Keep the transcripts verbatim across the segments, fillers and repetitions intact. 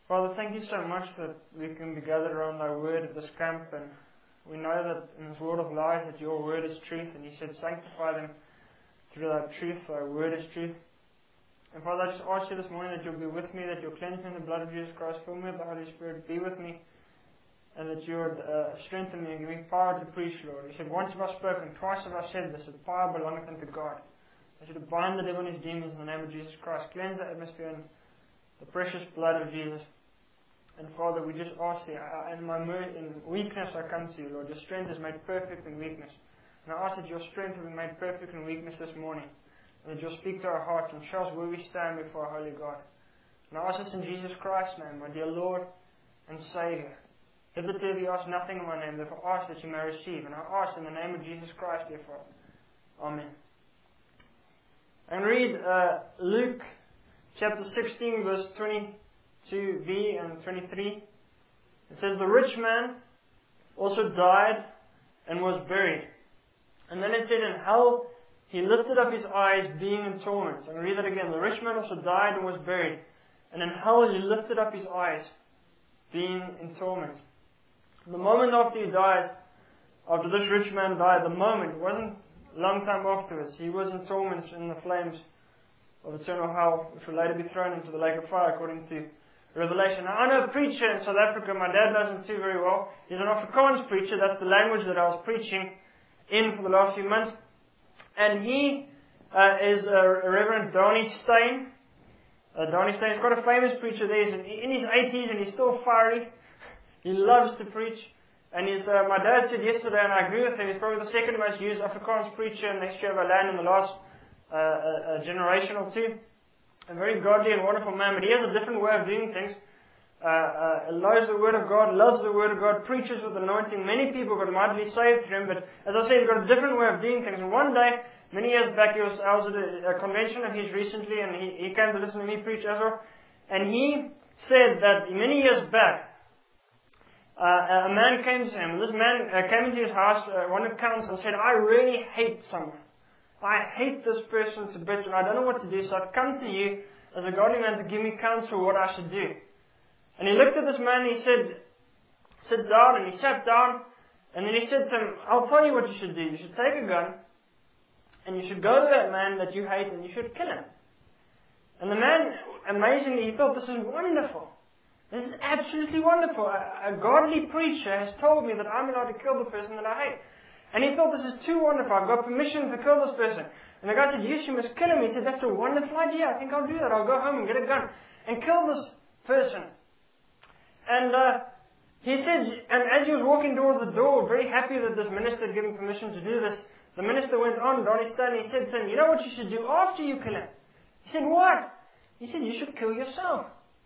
Father, thank you so much that we can be gathered around thy word at this camp, and we know that in this world of lies that your word is truth, and you said sanctify them through thy truth, thy word is truth. And Father, I just ask you this morning that you'll be with me, that you'll cleanse me in the blood of Jesus Christ, fill me with the Holy Spirit, be with me, and that you would uh, strengthen me and give me power to preach, Lord. You said, once have I spoken, twice have I said this, that power belongeth unto God. I should bind the devil and his demons in the name of Jesus Christ, cleanse the atmosphere in the precious blood of Jesus. And Father, we just ask you, in my in weakness I come to you, Lord. Your strength is made perfect in weakness. And I ask that your strength will be made perfect in weakness this morning. And that you'll speak to our hearts and show us where we stand before our holy God. And I ask this in Jesus Christ's name, my dear Lord and Saviour. Hitherto we ask nothing in my name, therefore ask that you may receive. And I ask in the name of Jesus Christ, dear Father. Amen. And read uh, Luke chapter sixteen, verse twenty-two b and twenty-three. It says, the rich man also died and was buried. And then it said, in hell he lifted up his eyes, being in torment. And read that again. The rich man also died and was buried. And in hell he lifted up his eyes, being in torment. The moment after he dies, after this rich man died, the moment, it wasn't a long time afterwards, he was in torments in the flames of eternal hell, which will later be thrown into the lake of fire, according to Revelation. Now, I know a preacher in South Africa, my dad knows him too very well. He's an Afrikaans preacher, that's the language that I was preaching in for the last few months. And he uh, is uh, Reverend Donnie Steyn. Uh, Donnie Steyn is quite a famous preacher there. He's in, in his eighties and he's still fiery. He loves to preach. And he's, uh, my dad said yesterday, and I agree with him, he's probably the second most used Afrikaans preacher in the history of our land in the last uh, uh, generation or two. A very godly and wonderful man, but he has a different way of doing things. Uh, uh, loves the Word of God, loves the Word of God, preaches with anointing. Many people got mightily saved through him, but as I said, he's got a different way of doing things. And one day, many years back, he was, I was at a, a convention of his recently, and he, he came to listen to me preach as well. And he said that many years back, uh, a man came to him, and this man uh, came into his house, uh, wanted counsel, and said, I really hate someone. I hate this person to bits, and I don't know what to do, so I've come to you as a godly man to give me counsel what I should do. And he looked at this man and he said, sit down, and he sat down, and then he said to him, I'll tell you what you should do. You should take a gun, and you should go to that man that you hate, and you should kill him. And the man, amazingly, he thought, this is wonderful. This is absolutely wonderful. A, a godly preacher has told me that I'm allowed to kill the person that I hate. And he thought, this is too wonderful. I've got permission to kill this person. And the guy said, yes, you must kill him. He said, that's a wonderful idea. I think I'll do that. I'll go home and get a gun and kill this person. And uh, he said, and as he was walking towards the door, very happy that this minister had given permission to do this, the minister went on, Donnie Steyn, and he said to him, you know what you should do after you kill him? He said, what? He said, you should kill yourself.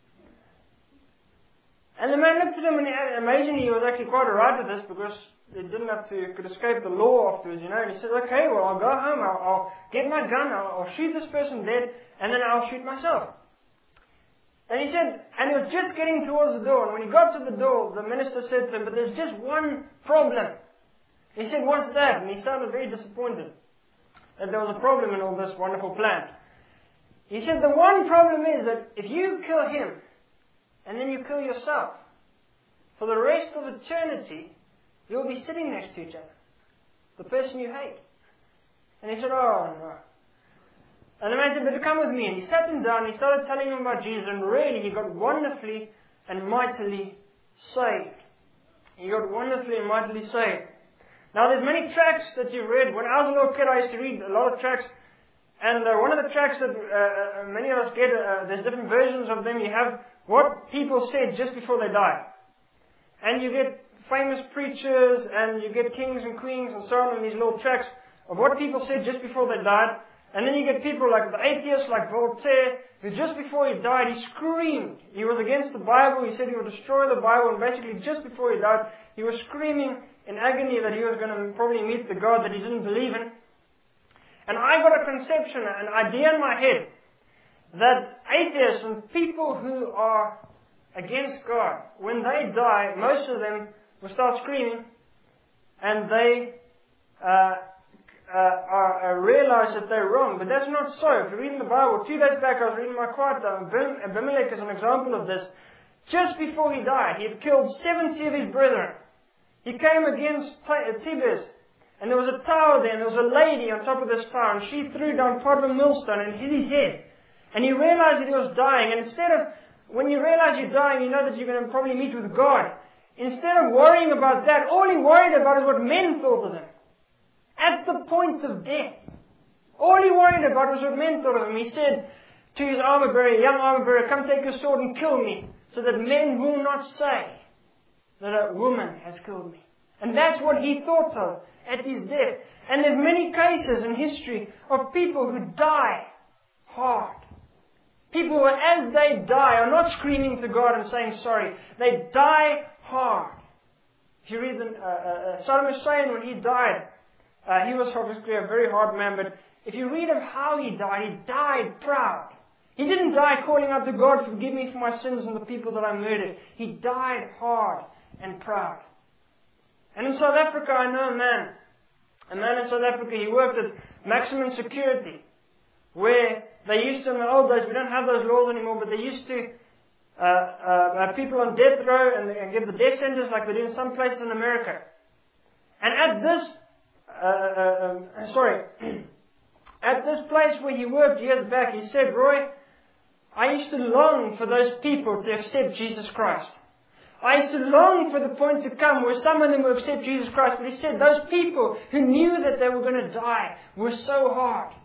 And the man looked at him, and he, amazingly, he was actually quite alright with this, because he didn't have to, could escape the law afterwards, you know. And he said, okay, well, I'll go home, I'll, I'll get my gun, I'll, I'll shoot this person dead, and then I'll shoot myself. And he said, and he was just getting towards the door, and when he got to the door, the minister said to him, but there's just one problem. He said, what's that? And he sounded very disappointed that there was a problem in all this wonderful plan. He said, the one problem is that if you kill him, and then you kill yourself, for the rest of eternity, you'll be sitting next to each other, the person you hate. And he said, oh no. And the man said, but come with me. And he sat him down, he started telling him about Jesus, and really he got wonderfully and mightily saved. He got wonderfully and mightily saved. Now there's many tracts that you've read. When I was a little kid, I used to read a lot of tracts. And uh, one of the tracts that uh, many of us get, uh, there's different versions of them. You have what people said just before they died. And you get famous preachers, and you get kings and queens and so on in these little tracts of what people said just before they died. And then you get people like the atheists, like Voltaire, who just before he died, he screamed. He was against the Bible. He said he would destroy the Bible. And basically, just before he died, he was screaming in agony that he was going to probably meet the God that he didn't believe in. And I got a conception, an idea in my head, that atheists and people who are against God, when they die, most of them will start screaming, and they uh, uh, are, uh, realize that they're wrong. But that's not so. If you read in the Bible, two days back I was reading my quiet time, Abimelech is an example of this. just before he died, he had killed seventy of his brethren. He came against Thebes, and there was a tower there, and there was a lady on top of this tower, and she threw down part of a millstone and hit his head. And he realized that he was dying, and instead of, when you realize you're dying, you know that you're going to probably meet with God. Instead of worrying about that, all he worried about is what men thought of him. At the point of death. All he worried about was what men thought of him. He said to his armor bearer, young armor bearer, come take your sword and kill me, so that men will not say that a woman has killed me. And that's what he thought of at his death. And there's many cases in history of people who die hard. People who, as they die, are not screaming to God and saying sorry. They die hard. If you read the, uh, uh, Saddam Hussein, when he died, uh, he was obviously a very hard man, but if you read of how he died, he died proud. He didn't die calling out to God, forgive me for my sins and the people that I murdered. He died hard and proud. And in South Africa, I know a man. A man in South Africa, he worked at maximum security, where they used to, in the old days, we don't have those laws anymore, but they used to uh, uh, have people on death row and, and give the death sentence like they do in some places in America. And at this, uh, uh, um, sorry, at this place where he worked years back, he said, Roy, I used to long for those people to accept Jesus Christ. I used to long for the point to come where some of them would accept Jesus Christ. But he said those people who knew that they were going to die were so hard.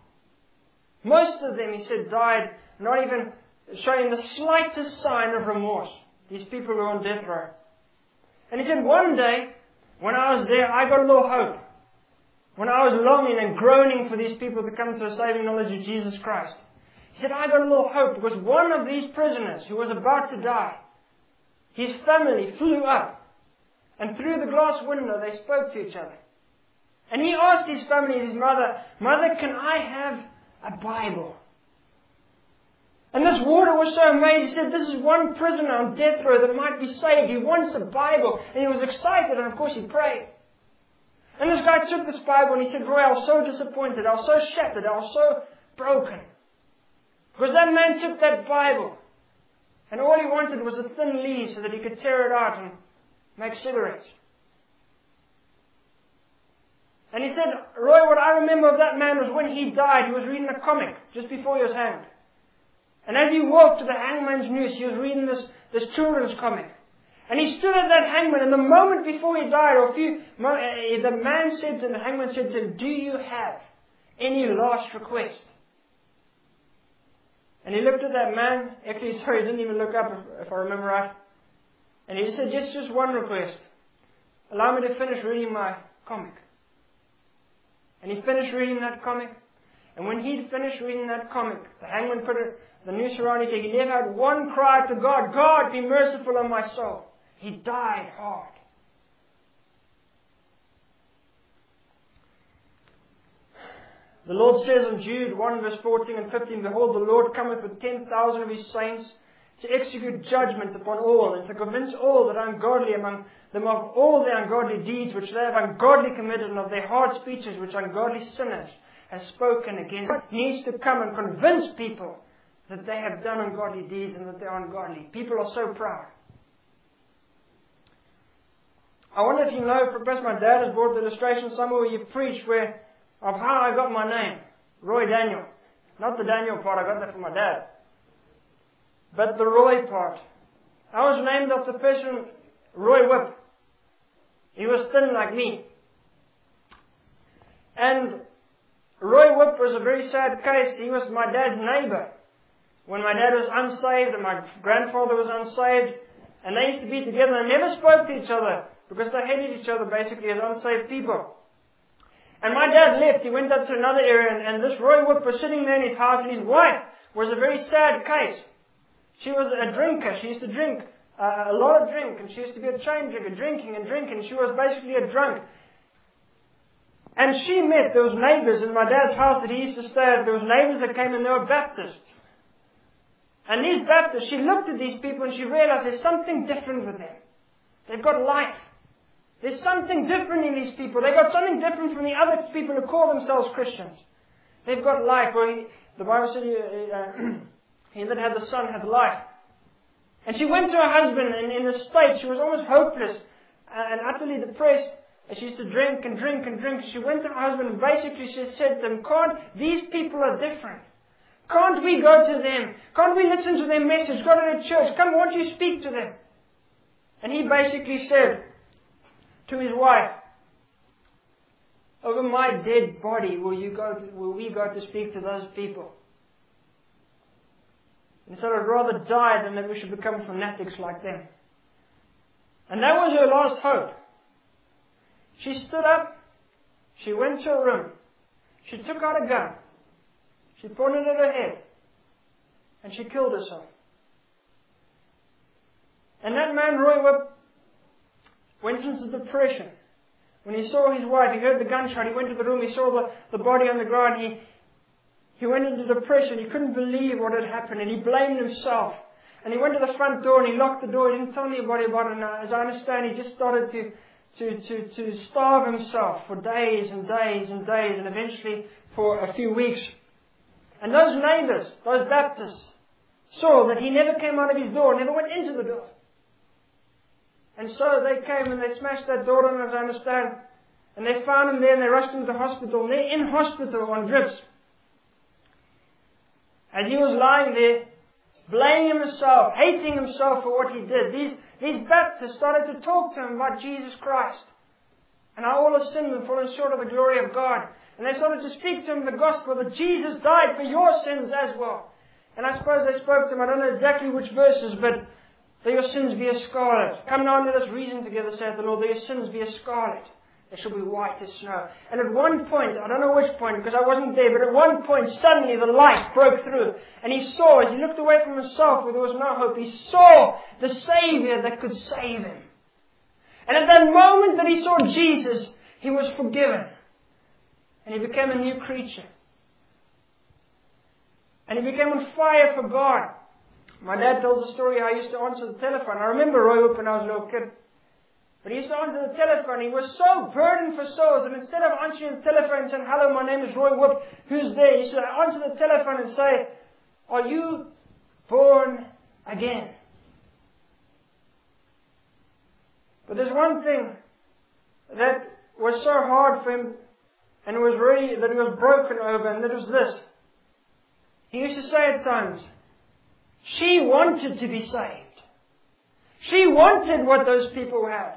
Most of them, he said, died not even showing the slightest sign of remorse. These people were on death row. And he said, one day, when I was there, I got a little hope. When I was longing and groaning for these people to come to a saving knowledge of Jesus Christ. He said, I got a little hope because one of these prisoners who was about to die, his family flew up, and through the glass window they spoke to each other. And he asked his family, his mother, Mother, can I have a Bible? And this warder was so amazed. He said, this is one prisoner on death row that might be saved. He wants a Bible. And he was excited, and of course he prayed. And this guy took this Bible and he said, Roy, I was so disappointed. I was so shattered. I was so broken. Because that man took that Bible, and all he wanted was a thin leaf so that he could tear it out and make cigarettes. And he said, Roy, what I remember of that man was when he died, he was reading a comic just before he was hanged. And as he walked to the hangman's noose, he was reading this, this children's comic. And he stood at that hangman, and the moment before he died, or a few, the man said to him, the hangman said to him, do you have any last request? And he looked at that man. Actually, sorry, he didn't even look up, if, if I remember right. And he said, just, just one request. Allow me to finish reading my comic. And he finished reading that comic. And when he'd finished reading that comic, the hangman put it, the noose around his neck. He never had one cry to God, God, be merciful on my soul. He died hard. The Lord says in Jude one verse fourteen and fifteen, Behold, the Lord cometh with ten thousand of His saints to execute judgment upon all, and to convince all that are ungodly among them of all their ungodly deeds which they have ungodly committed, and of their hard speeches which ungodly sinners have spoken against. God needs to come and convince people that they have done ungodly deeds and that they are ungodly. People are so proud. I wonder if you know, perhaps my dad has brought the illustration somewhere where you preach where of how I got my name, Roy Daniel. Not the Daniel part, I got that from my dad. But the Roy part. I was named after the person, Roy Whip. He was thin like me. And Roy Whip was a very sad case. He was my dad's neighbor. When my dad was unsaved and my grandfather was unsaved, and they used to be together and never spoke to each other because they hated each other basically as unsaved people. And my dad left, he went up to another area, and, and this Roy Whip was sitting there in his house, and his wife was a very sad case. She was a drinker. She used to drink uh, a lot of drink, and she used to be a chain drinker, drinking and drinking. She was basically a drunk. And she met those neighbors in my dad's house that he used to stay at. There was neighbors that came and they were Baptists. And these Baptists, she looked at these people and she realized there's something different with them. They've got life. There's something different in these people. They've got something different from the other people who call themselves Christians. They've got life. Well, he, the Bible said, uh, uh, he that had the Son had life. And she went to her husband in, in a state, she was almost hopeless and utterly depressed. She used to drink and drink and drink. She went to her husband and basically she said to him, can't, these people are different. Can't we go to them? Can't we listen to their message? Go to their church. Come, won't you speak to them? And he basically said to his wife, over my dead body will you go to, will we go to speak to those people? And so I'd rather die than that we should become fanatics like them. And that was her last hope. She stood up, she went to her room, she took out a gun, she pointed at her head, and she killed herself. And that man, Roy Whip, went into depression. When he saw his wife, he heard the gunshot, he went to the room, he saw the, the body on the ground, he, he went into depression, he couldn't believe what had happened, and he blamed himself. And he went to the front door and he locked the door, he didn't tell anybody about it, and as I understand, he just started to To, to, to starve himself for days and days and days and eventually for a few weeks. And those neighbors, those Baptists, saw that he never came out of his door, never went into the door. And so they came and they smashed that door in, as I understand, and they found him there and they rushed him to hospital, and they're in hospital on drips. As he was lying there, blaming himself, hating himself for what he did, these These Baptists started to talk to him about Jesus Christ and how all have sinned and fallen short of the glory of God. And they started to speak to him the gospel that Jesus died for your sins as well. And I suppose they spoke to him, I don't know exactly which verses, but though your sins be as scarlet. Come now and let us reason together, saith the Lord, though your sins be as scarlet, they shall be white as snow. And at one point, I don't know which point because I wasn't there, but at one point suddenly the light broke through. And he saw, as he looked away from himself where there was no hope, he saw the Savior that could save him. And at that moment that he saw Jesus, he was forgiven. And he became a new creature. And he became on fire for God. My dad tells a story how he used to answer the telephone. I remember Roy Whip when I was a little kid. But he used to answer the telephone. He was so burdened for souls that instead of answering the telephone and saying, hello, my name is Roy Whip, who's there? He should answer the telephone and say, are you born again? But there's one thing that was so hard for him and it was really, that he was broken over, and that was this. He used to say at times, she wanted to be saved. She wanted what those people had.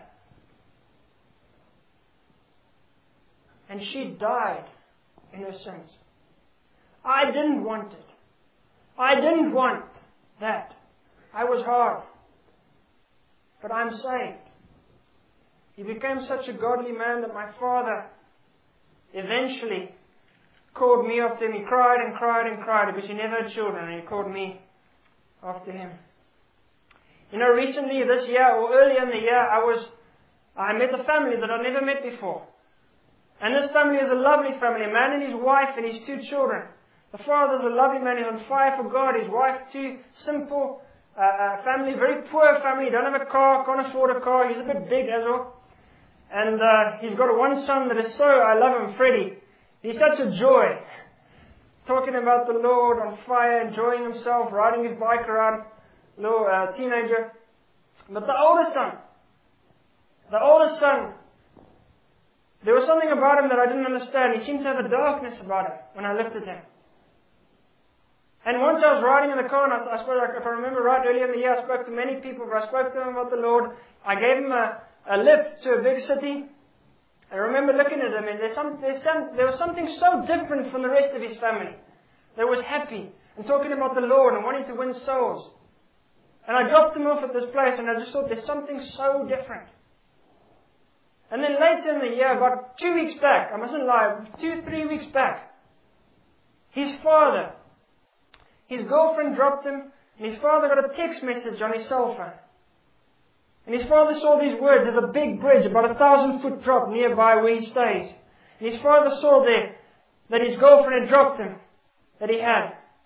And she died in her sins. I didn't want it. I didn't want that. I was hard. But I'm saved. He became such a godly man that my father eventually called me after him. He cried and cried and cried because he never had children, and he called me after him. You know, recently this year or earlier in the year, I was, I met a family that I'd never met before. And this family is a lovely family, a man and his wife and his two children. The father's a lovely man, he's on fire for God. His wife too, simple uh, uh, family, very poor family, don't have a car, can't afford a car, he's a bit big as well. And uh, he's got one son that is so, I love him, Freddie. He's such a joy. Talking about the Lord, on fire, enjoying himself, riding his bike around, little uh, teenager. But the older son, the older son, there was something about him that I didn't understand. He seemed to have a darkness about him when I looked at him. And once I was riding in the car, and I, I suppose if I remember right, earlier in the year I spoke to many people, but I spoke to him about the Lord. I gave him a, a lift to a big city. I remember looking at him, and there's some, there's some, there was something so different from the rest of his family. That was happy and talking about the Lord and wanting to win souls. And I dropped him off at this place, and I just thought there's something so different. And then later in the year, about two weeks back, I mustn't lie, two, three weeks back, his father, his girlfriend dropped him, and his father got a text message on his cell phone. And his father saw these words, there's a big bridge, about a thousand foot drop nearby where he stays. And his father saw there that his girlfriend had dropped him, that he had.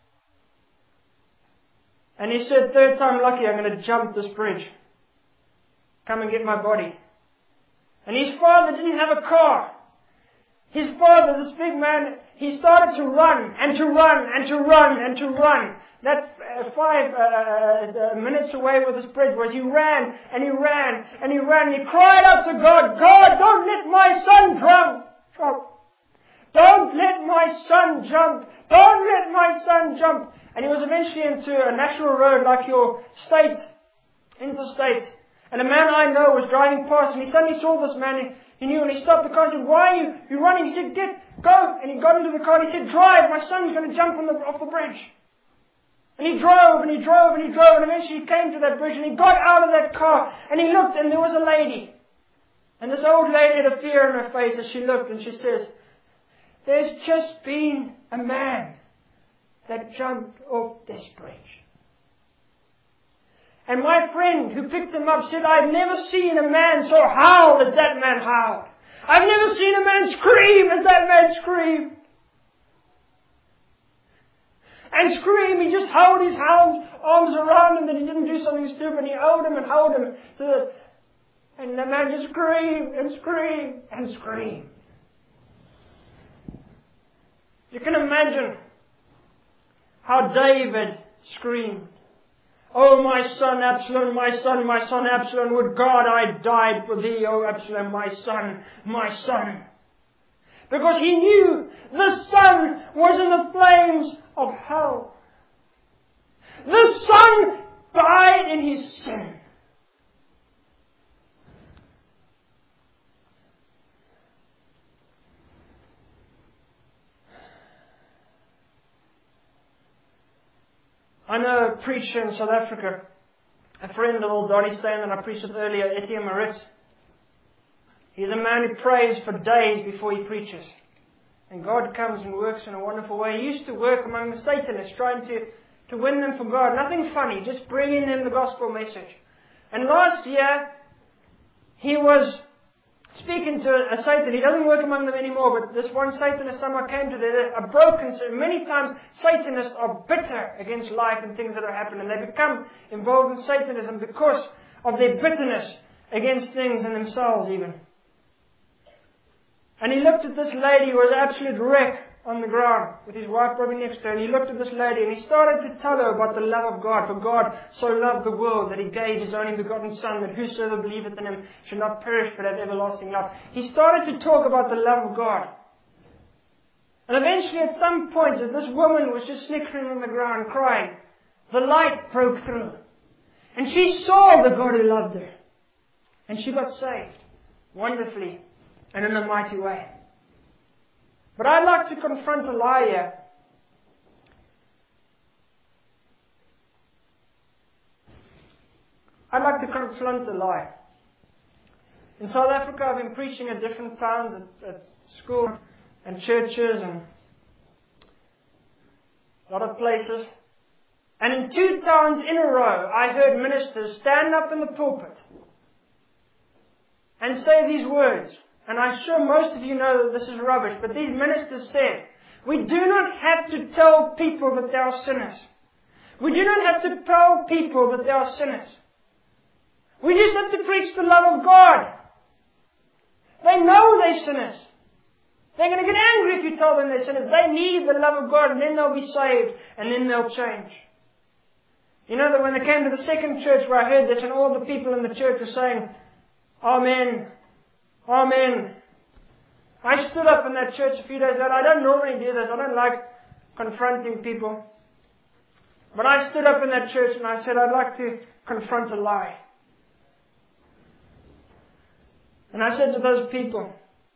And he said, third time lucky, I'm going to jump this bridge. Come and get my body. And his father didn't have a car. His father, this big man, he started to run and to run and to run and to run. That uh, five uh, uh, minutes away where this bridge was. He ran and he ran and he ran and he cried out to God, God, don't let my son jump. jump. Don't let my son jump. Don't let my son jump. And he was eventually into a national road like your state, interstate. And a man I know was driving past and he suddenly saw this man. He knew and he stopped the car and said, why are you you running? He said, get, go. And he got into the car and he said, drive. My son's going to jump on the, off the bridge. And he drove and he drove and he drove and eventually he came to that bridge and he got out of that car and he looked and there was a lady. And this old lady had a fear in her face as she looked and she says, there's just been a man that jumped off this bridge. And my friend who picked him up said, I've never seen a man so howl as that man howled. I've never seen a man scream as that man screamed. And scream, he just held his arms, arms around him that he didn't do something stupid. He held him and held him. So that, and the man just screamed and screamed and screamed. You can imagine how David screamed. Oh, my son Absalom, my son, my son Absalom, would God I died for thee, O Absalom, my son, my son. Because he knew the son was in the flames of hell. The son died in his sin. I know a preacher in South Africa, a friend of old Donnie Steyn that I preached with earlier, Etienne Maritz. He's a man who prays for days before he preaches. And God comes and works in a wonderful way. He used to work among the Satanists, trying to, to win them for God. Nothing funny, just bringing them the gospel message. And last year, he was speaking to a Satan. He doesn't work among them anymore, but this one Satanist someone came to them, a broken, many times Satanists are bitter against life and things that have happened, and they become involved in Satanism because of their bitterness against things and themselves even. And he looked at this lady who was an absolute wreck on the ground with his wife probably next to her, and he looked at this lady and he started to tell her about the love of God. For God so loved the world that he gave his only begotten Son, that whosoever believeth in him should not perish but have everlasting life. He started to talk about the love of God. And eventually at some point, as this woman was just snickering on the ground crying, the light broke through. And she saw the God who loved her. And she got saved wonderfully and in a mighty way. But I'd like to confront a lie here. I'd like to confront a lie. In South Africa, I've been preaching at different towns, at, at school and churches and a lot of places. And in two towns in a row, I heard ministers stand up in the pulpit and say these words. And I'm sure most of you know that this is rubbish, but these ministers said, we do not have to tell people that they are sinners. We do not have to tell people that they are sinners. We just have to preach the love of God. They know they're sinners. They're going to get angry if you tell them they're sinners. They need the love of God, and then they'll be saved, and then they'll change. You know that when they came to the second church where I heard this, and all the people in the church were saying, Amen. Amen. I stood up in that church a few days later. I don't normally do this. I don't like confronting people. But I stood up in that church and I said, I'd like to confront a lie. And I said to those people,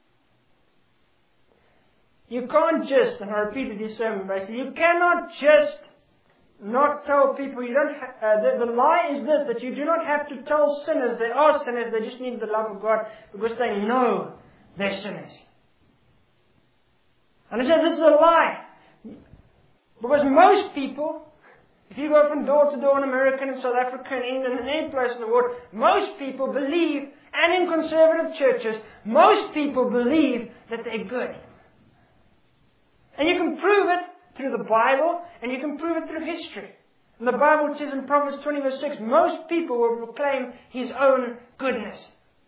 you can't just, and I repeated this sermon basically, you cannot just not tell people, you don't ha- uh, the, the lie is this, that you do not have to tell sinners they are sinners, they just need the love of God because they know they're sinners. And I said this is a lie. Because most people, if you go from door to door in America and South Africa and England and any place in the world, most people believe, and in conservative churches, most people believe that they're good. And you can prove it through the Bible, and you can prove it through history. And the Bible says in Proverbs twenty verse six, most people will proclaim his own goodness.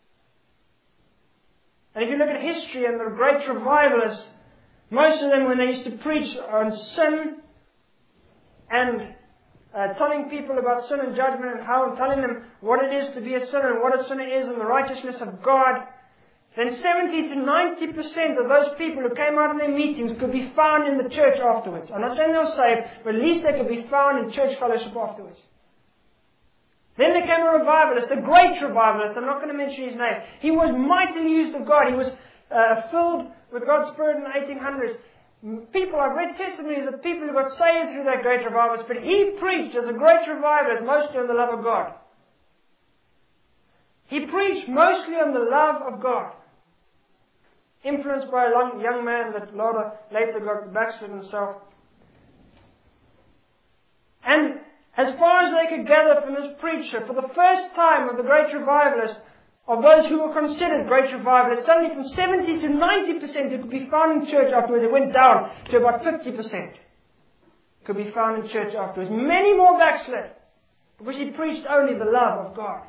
And if you look at history and the great revivalists, most of them when they used to preach on sin and uh, telling people about sin and judgment and how, telling them what it is to be a sinner and what a sinner is and the righteousness of God, then seventy to ninety percent of those people who came out of their meetings could be found in the church afterwards. I'm not saying they were saved, but at least they could be found in church fellowship afterwards. Then there came a revivalist, a great revivalist. I'm not going to mention his name. He was mightily used of God. He was uh, filled with God's Spirit in the eighteen hundreds. People, I've read testimonies of people who got saved through that great revivalist, but he preached as a great revivalist mostly on the love of God. He preached mostly on the love of God. Influenced by a long, young man that later got backslid himself. And as far as they could gather from this preacher, for the first time of the great revivalist, of those who were considered great revivalists, suddenly from seventy to ninety percent who could be found in church afterwards, it went down to about fifty percent could be found in church afterwards. Many more backslid, because he preached only the love of God.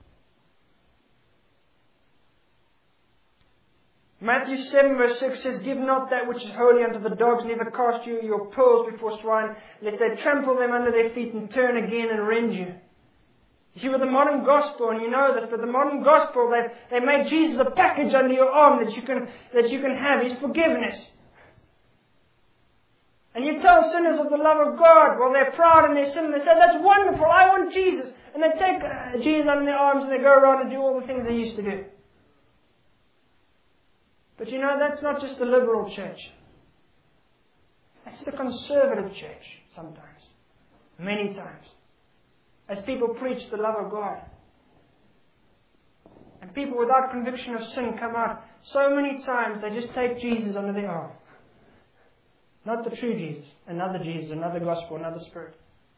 Matthew seven verse six says, "Give not that which is holy unto the dogs, neither cast you your pearls before swine, lest they trample them under their feet and turn again and rend you." You see, with the modern gospel, and you know that with the modern gospel, they they made Jesus a package under your arm that you can that you can have His forgiveness. And you tell sinners of the love of God while they're proud in their sin, and they say, "That's wonderful, I want Jesus." And they take uh, Jesus under their arms and they go around and do all the things they used to do. But you know, that's not just the liberal church. That's the conservative church sometimes. Many times. As people preach the love of God. And people without conviction of sin come out. So many times they just take Jesus under their arm. Not the true Jesus. Another Jesus, another gospel, another spirit.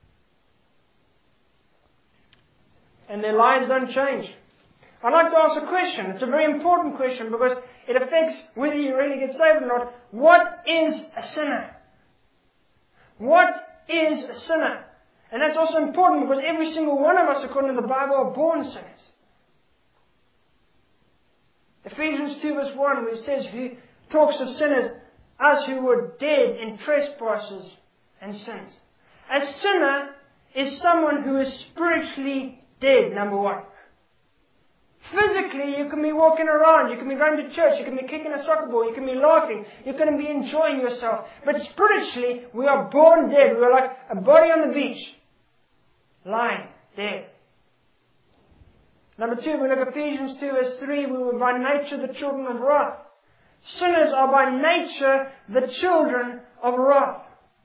And their lives don't change. I'd like to ask a question. It's a very important question because it affects whether you really get saved or not. What is a sinner? What is a sinner? And that's also important because every single one of us, according to the Bible, are born sinners. Ephesians two verse one, where it says, who talks of sinners, us who were dead in trespasses and sins. A sinner is someone who is spiritually dead, number one. Physically, you can be walking around, you can be going to church, you can be kicking a soccer ball, you can be laughing, you can be enjoying yourself. But spiritually, we are born dead. We are like a body on the beach, lying dead. Number two, we look at Ephesians two verse three, we were by nature the children of wrath. Sinners are by nature the children of wrath.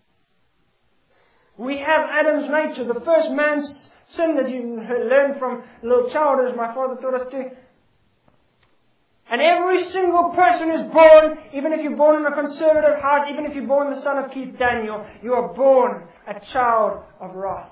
We have Adam's nature. The first man's sin, as you learned from a little child, as my father taught us to. And every single person is born, even if you're born in a conservative house, even if you're born the son of Keith Daniel, you are born a child of wrath.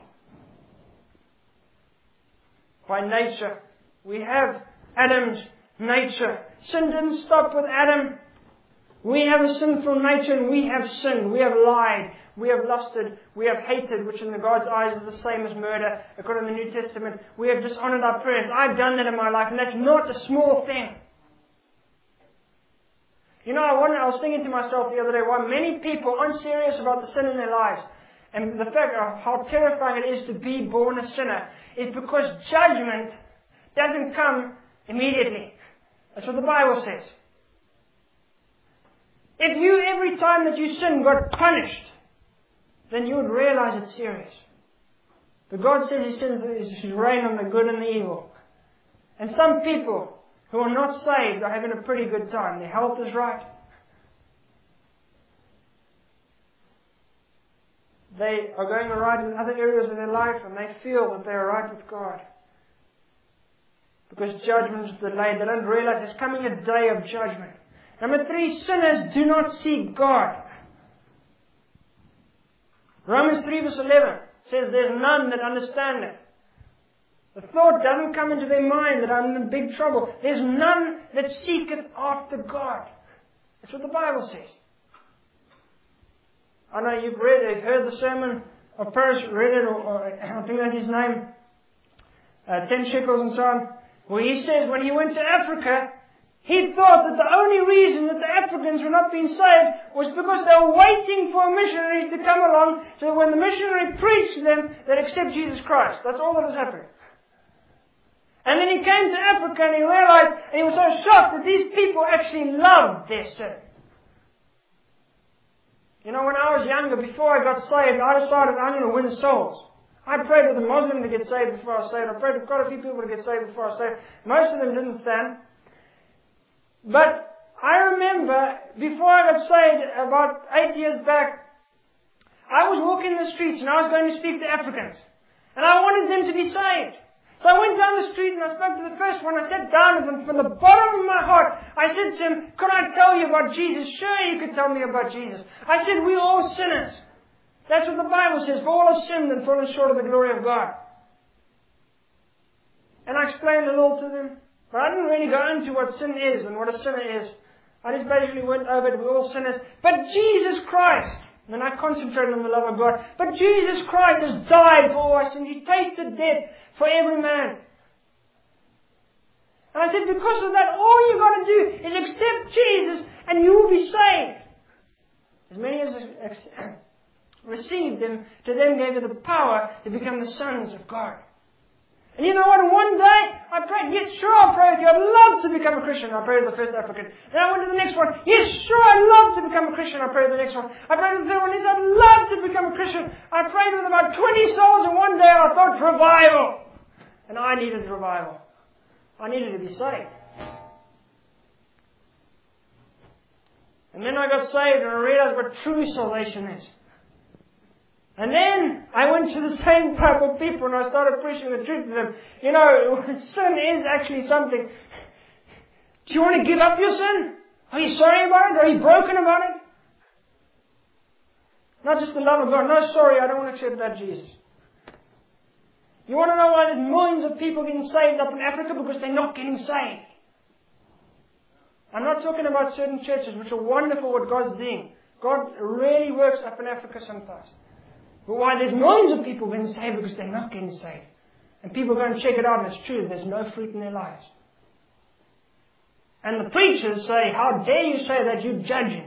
By nature, we have Adam's nature. Sin didn't stop with Adam. We have a sinful nature and we have sinned. We have lied. We have lusted. We have hated, which in the God's eyes is the same as murder. According to the New Testament, we have dishonored our parents. I've done that in my life, and that's not a small thing. You know, I, wonder, I was thinking to myself the other day why many people aren't serious about the sin in their lives. And the fact of how terrifying it is to be born a sinner is because judgment doesn't come immediately. That's what the Bible says. If you, every time that you sin, got punished, then you would realize it's serious. But God says He sends His rain on the good and the evil. And some people who are not saved are having a pretty good time. Their health is right. They are going all right in other areas of their life and they feel that they are right with God. Because judgment is delayed. They don't realize there's coming a day of judgment. Number three, sinners do not seek God. Romans three verse eleven says there's none that understandeth. The thought doesn't come into their mind that I'm in big trouble. There's none that seeketh after God. That's what the Bible says. I know you've read, you've heard the sermon of Paris, read it, or, or I think that's his name, uh, Ten Shekels and so on, where he says when he went to Africa, He thought that the only reason that the Africans were not being saved was because they were waiting for a missionary to come along so that when the missionary preached to them, they'd accept Jesus Christ. That's all that was happening. And then he came to Africa and he realized, and he was so shocked that these people actually loved their sin. You know, when I was younger, before I got saved, I decided I'm going to win souls. I prayed with a Muslim to get saved before I was saved. I prayed with quite a few people to get saved before I was saved. Most of them didn't stand. But I remember, before I got saved, about eight years back, I was walking the streets and I was going to speak to Africans. And I wanted them to be saved. So I went down the street and I spoke to the first one. I sat down with him from the bottom of my heart. I said to him, could I tell you about Jesus? Sure, you could tell me about Jesus. I said, we're all sinners. That's what the Bible says. For all have sinned and fallen short of the glory of God. And I explained a little to them. But I didn't really go into what sin is and what a sinner is. I just basically went over it. We're all sinners. But Jesus Christ, and then I concentrated on the love of God. But Jesus Christ has died for all our sins. He tasted death for every man. And I said, because of that, all you've got to do is accept Jesus and you will be saved. As many as received him, to them gave you the power to become the sons of God. And you know what? One day, I prayed, yes, sure, I'll pray with you. I'd love to become a Christian. I prayed with the first African. Then I went to the next one. Yes, sure, I'd love to become a Christian. I prayed with the next one. I prayed with the third one. Yes, I'd love to become a Christian. I prayed with about twenty souls, and one day I thought, revival. And I needed revival. I needed to be saved. And then I got saved, and I realized what true salvation is. And then I went to the same type of people and I started preaching the truth to them. You know, sin is actually something. Do you want to give up your sin? Are you sorry about it? Are you broken about it? Not just the love of God. No, sorry, I don't want to accept that Jesus. You want to know why there's millions of people getting saved up in Africa? Because they're not getting saved. I'm not talking about certain churches which are wonderful what God's doing. God really works up in Africa sometimes. But why there's millions of people being saved because they're not getting saved. And people go and check it out and it's true, there's no fruit in their lives. And the preachers say, how dare you say that, you're judging.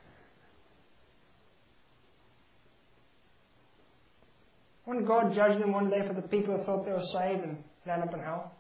Won't God judge them one day for the people who thought they were saved and land up in hell?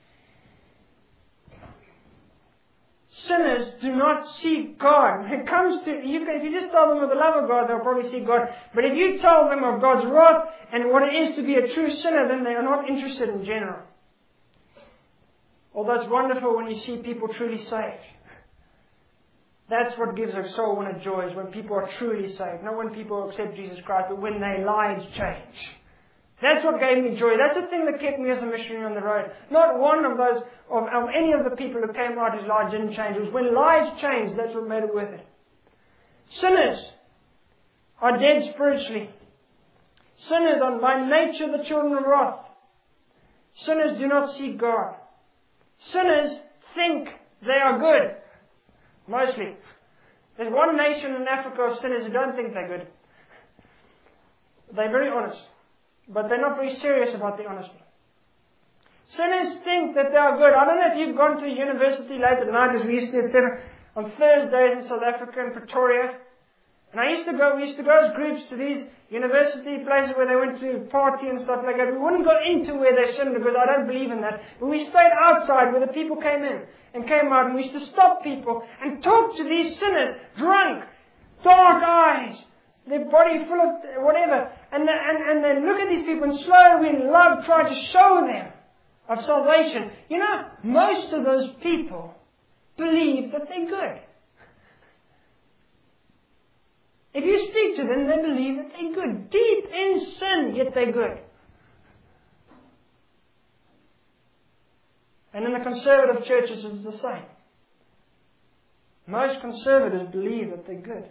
Sinners do not seek God. When it comes to, you can, if you just tell them of the love of God, they'll probably seek God. But if you tell them of God's wrath and what it is to be a true sinner, then they are not interested in general. Although it's wonderful when you see people truly saved. That's what gives a soul one of joy, is when people are truly saved. Not when people accept Jesus Christ, but when their lives change. That's what gave me joy. That's the thing that kept me as a missionary on the road. Not one of those, of, of any of the people who came out whose lives didn't change. It was when lives changed, that's what made it worth it. Sinners are dead spiritually. Sinners are by nature the children of wrath. Sinners do not seek God. Sinners think they are good. Mostly. There's one nation in Africa of sinners who don't think they're good. They're very honest. But they're not very serious about the honesty. Sinners think that they are good. I don't know if you've gone to university late at night, as we used to at seven, on Thursdays in South Africa, in Pretoria. And I used to go, we used to go as groups to these university places where they went to party and stuff like that. We wouldn't go into where they sinned because I don't believe in that. But we stayed outside where the people came in and came out, and we used to stop people and talk to these sinners, drunk, dark eyes, their body full of whatever. And they, and, and they look at these people and slowly in love try to show them of salvation. You know, most of those people believe that they're good. If you speak to them, they believe that they're good. Deep in sin, yet they're good. And in the conservative churches, it's the same. Most conservatives believe that they're good.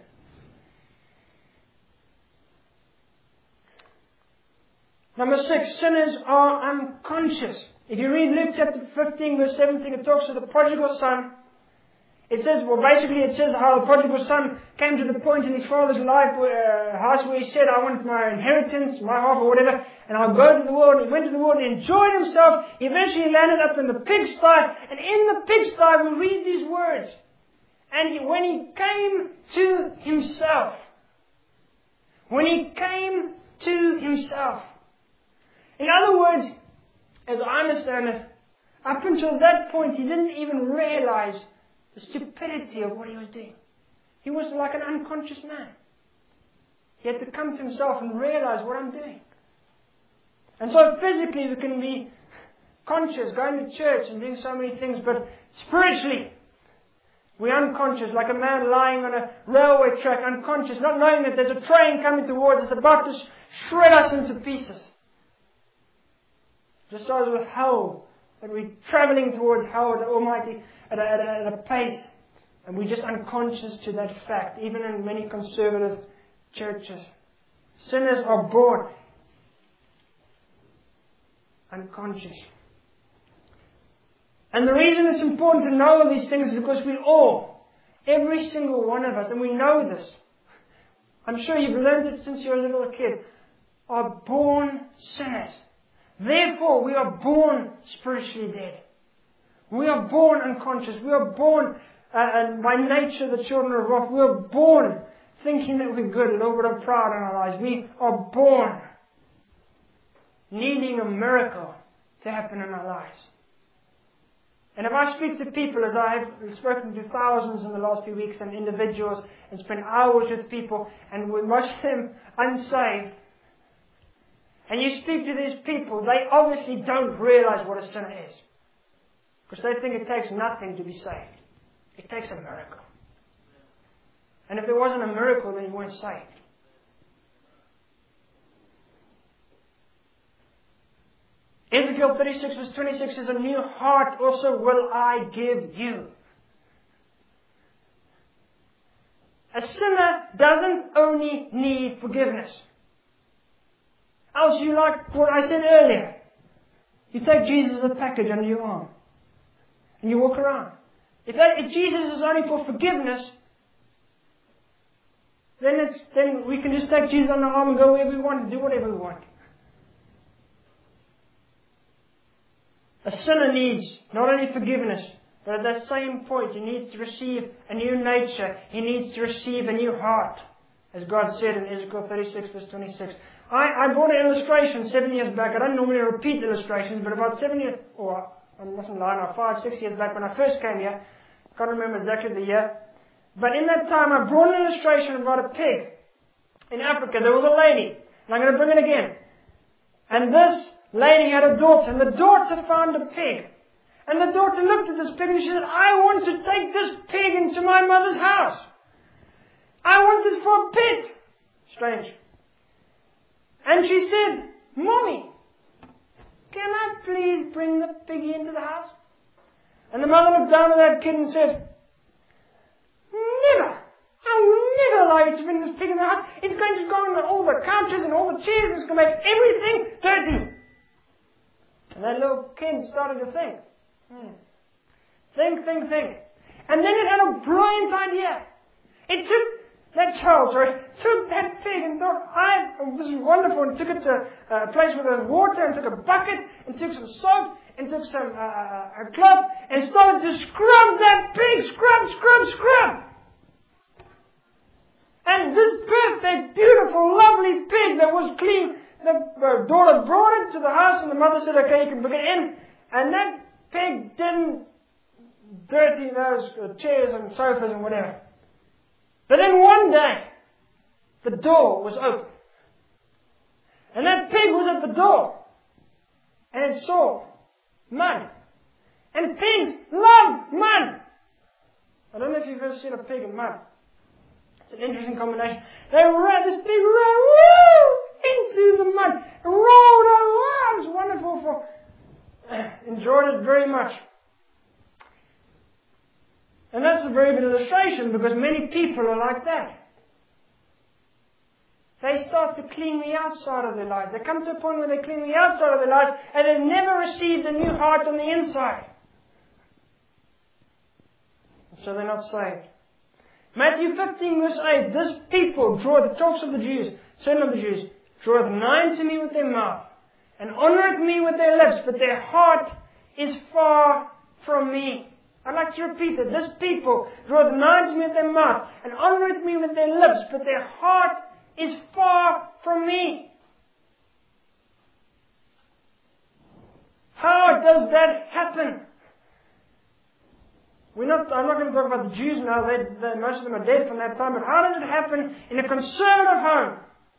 Number six, sinners are unconscious. If you read Luke chapter fifteen, verse seventeen, it talks of the prodigal son. It says, well, basically it says how the prodigal son came to the point in his father's life, uh, house where he said, I want my inheritance, my half or whatever, and I'll go to the world. He went to the world, he enjoyed himself, he eventually landed up in the pigsty, and in the pigsty we read these words. And he, when he came to himself, when he came to himself, in other words, as I understand it, up until that point he didn't even realize the stupidity of what he was doing. He was like an unconscious man. He had to come to himself and realize what I'm doing. And so physically we can be conscious, going to church and doing so many things, but spiritually we're unconscious, like a man lying on a railway track, unconscious, not knowing that there's a train coming towards us, about to shred us into pieces. Just as with hell, that we're traveling towards hell, the Almighty, At a, at, a, at a pace, and we're just unconscious to that fact, even in many conservative churches. Sinners are born unconscious. And the reason it's important to know all these things is because we all, every single one of us, and we know this, I'm sure you've learned it since you were a little kid, are born sinners. Therefore, we are born spiritually dead. We are born unconscious. We are born, uh, and by nature, the children of wrath. We are born thinking that we're good, a little bit of pride in our lives. We are born needing a miracle to happen in our lives. And if I speak to people, as I have spoken to thousands in the last few weeks, and individuals, and spent hours with people, and with most of them unsaved, and you speak to these people, they obviously don't realize what a sinner is. Because they think it takes nothing to be saved. It takes a miracle. And if there wasn't a miracle, then you weren't saved. Ezekiel thirty-six verse twenty-six says, a new heart also will I give you. A sinner doesn't only need forgiveness. Else you like what I said earlier. You take Jesus as a package under your arm. And you walk around. If, that, if Jesus is only for forgiveness, then it's then we can just take Jesus on our arm and go wherever we want and do whatever we want. A sinner needs not only forgiveness, but at that same point he needs to receive a new nature. He needs to receive a new heart. As God said in Ezekiel thirty-six verse twenty-six. I, I brought an illustration seven years back. I don't normally repeat illustrations, but about seven years, or I mustn't lie now, five, six years back when I first came here, can't remember exactly the year, but in that time I brought an illustration about a pig. In Africa there was a lady, and I'm going to bring it again. And this lady had a daughter, and the daughter found a pig. And the daughter looked at this pig and she said, I want to take this pig into my mother's house. I want this for a pig. Strange. And she said, Mommy, can I please bring the piggy into the house? And the mother looked down at that kid and said, Never! I will never allow you to bring this pig in the house. It's going to go on all the couches and all the chairs and it's going to make everything dirty. And that little kid started to think. Hmm. Think, think, think. And then it had a brilliant idea. It took that child, sorry, took that pig and thought, I, oh, this is wonderful, and took it to a place where there was water, and took a bucket, and took some soap, and took some uh, a cloth, and started to scrub that pig, scrub, scrub, scrub. And this perfect, beautiful, lovely pig that was clean, the uh, daughter brought it to the house, and the mother said, okay, you can bring it in. And that pig didn't dirty those uh, chairs and sofas and whatever. But then one day, the door was open. And that pig was at the door. And it saw mud. And pigs love mud. I don't know if you've ever seen a pig in mud. It's an interesting combination. They ran, this pig ran woo, into the mud. Rolled around. It was wonderful. For, enjoyed it very much. And that's a very good illustration because many people are like that. They start to clean the outside of their lives. They come to a point where they clean the outside of their lives and they've never received a new heart on the inside. So they're not saved. Matthew fifteen verse eight, this people draw, the talks of the Jews, certain of the Jews, draweth nigh to me with their mouth, and honoureth me with their lips, but their heart is far from me. I'd like to repeat that. This people draweth nigh to me with their mouth, and honoureth me with their lips, but their heart is far from me. How does that happen? We're not, I'm not going to talk about the Jews now. They, they, most of them are dead from that time. But how does it happen in a conservative home?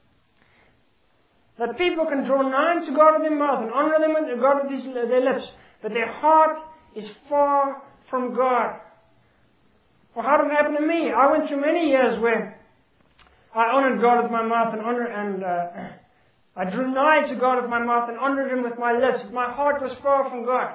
That people can draw nigh to God with their mouth and honour them with God with his, their lips, but their heart is far from God. Well, how did it happen to me? I went through many years where I honoured God with my mouth and honoured, and uh, I drew nigh to God with my mouth and honoured Him with my lips, but my heart was far from God.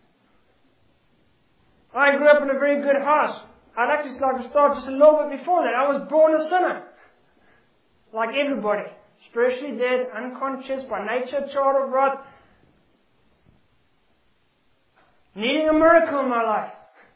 I grew up in a very good house. I'd actually like to start just a little bit before that. I was born a sinner. Like everybody. Spiritually dead, unconscious, by nature, child of wrath. Needing a miracle in my life.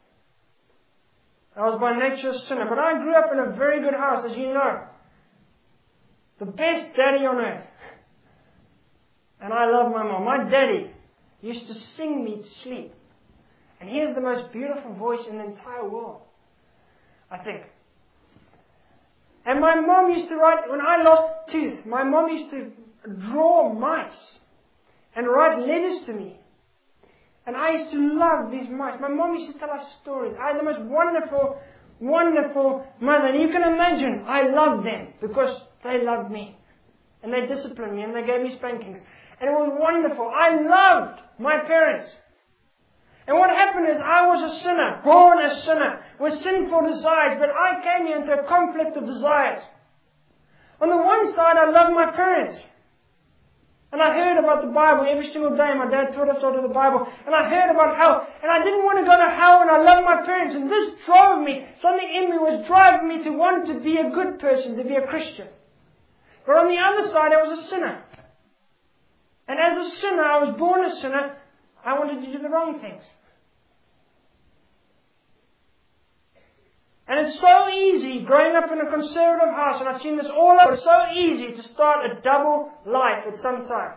I was by nature a sinner. But I grew up in a very good house, as you know. The best daddy on earth. And I love my mom. My daddy used to sing me to sleep. And he has the most beautiful voice in the entire world, I think. And my mom used to write, when I lost a tooth, my mom used to draw mice and write letters to me. And I used to love these mice. My mom used to tell us stories. I had the most wonderful, wonderful mother. And you can imagine, I loved them because they loved me. And they disciplined me and they gave me spankings. And it was wonderful. I loved my parents. And what happened is I was a sinner, born a sinner, with sinful desires, but I came into a conflict of desires. On the one side, I loved my parents. And I heard about the Bible every single day. My dad taught us all of the Bible. And I heard about hell. And I didn't want to go to hell, and I loved my parents. And this drove me, something in me was driving me to want to be a good person, to be a Christian. But on the other side, I was a sinner. And as a sinner, I was born a sinner. I wanted to do the wrong things. And it's so easy, growing up in a conservative house, and I've seen this all over, it's so easy to start a double life at some time.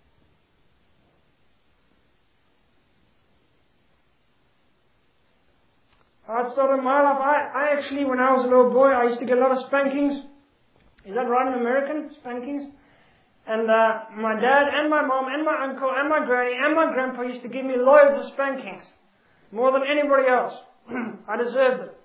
How it started in my life, I, I actually, when I was a little boy, I used to get a lot of spankings. Is that right in American? Spankings? And uh, my dad and my mom and my uncle and my granny and my grandpa used to give me loads of spankings. More than anybody else. I deserved it.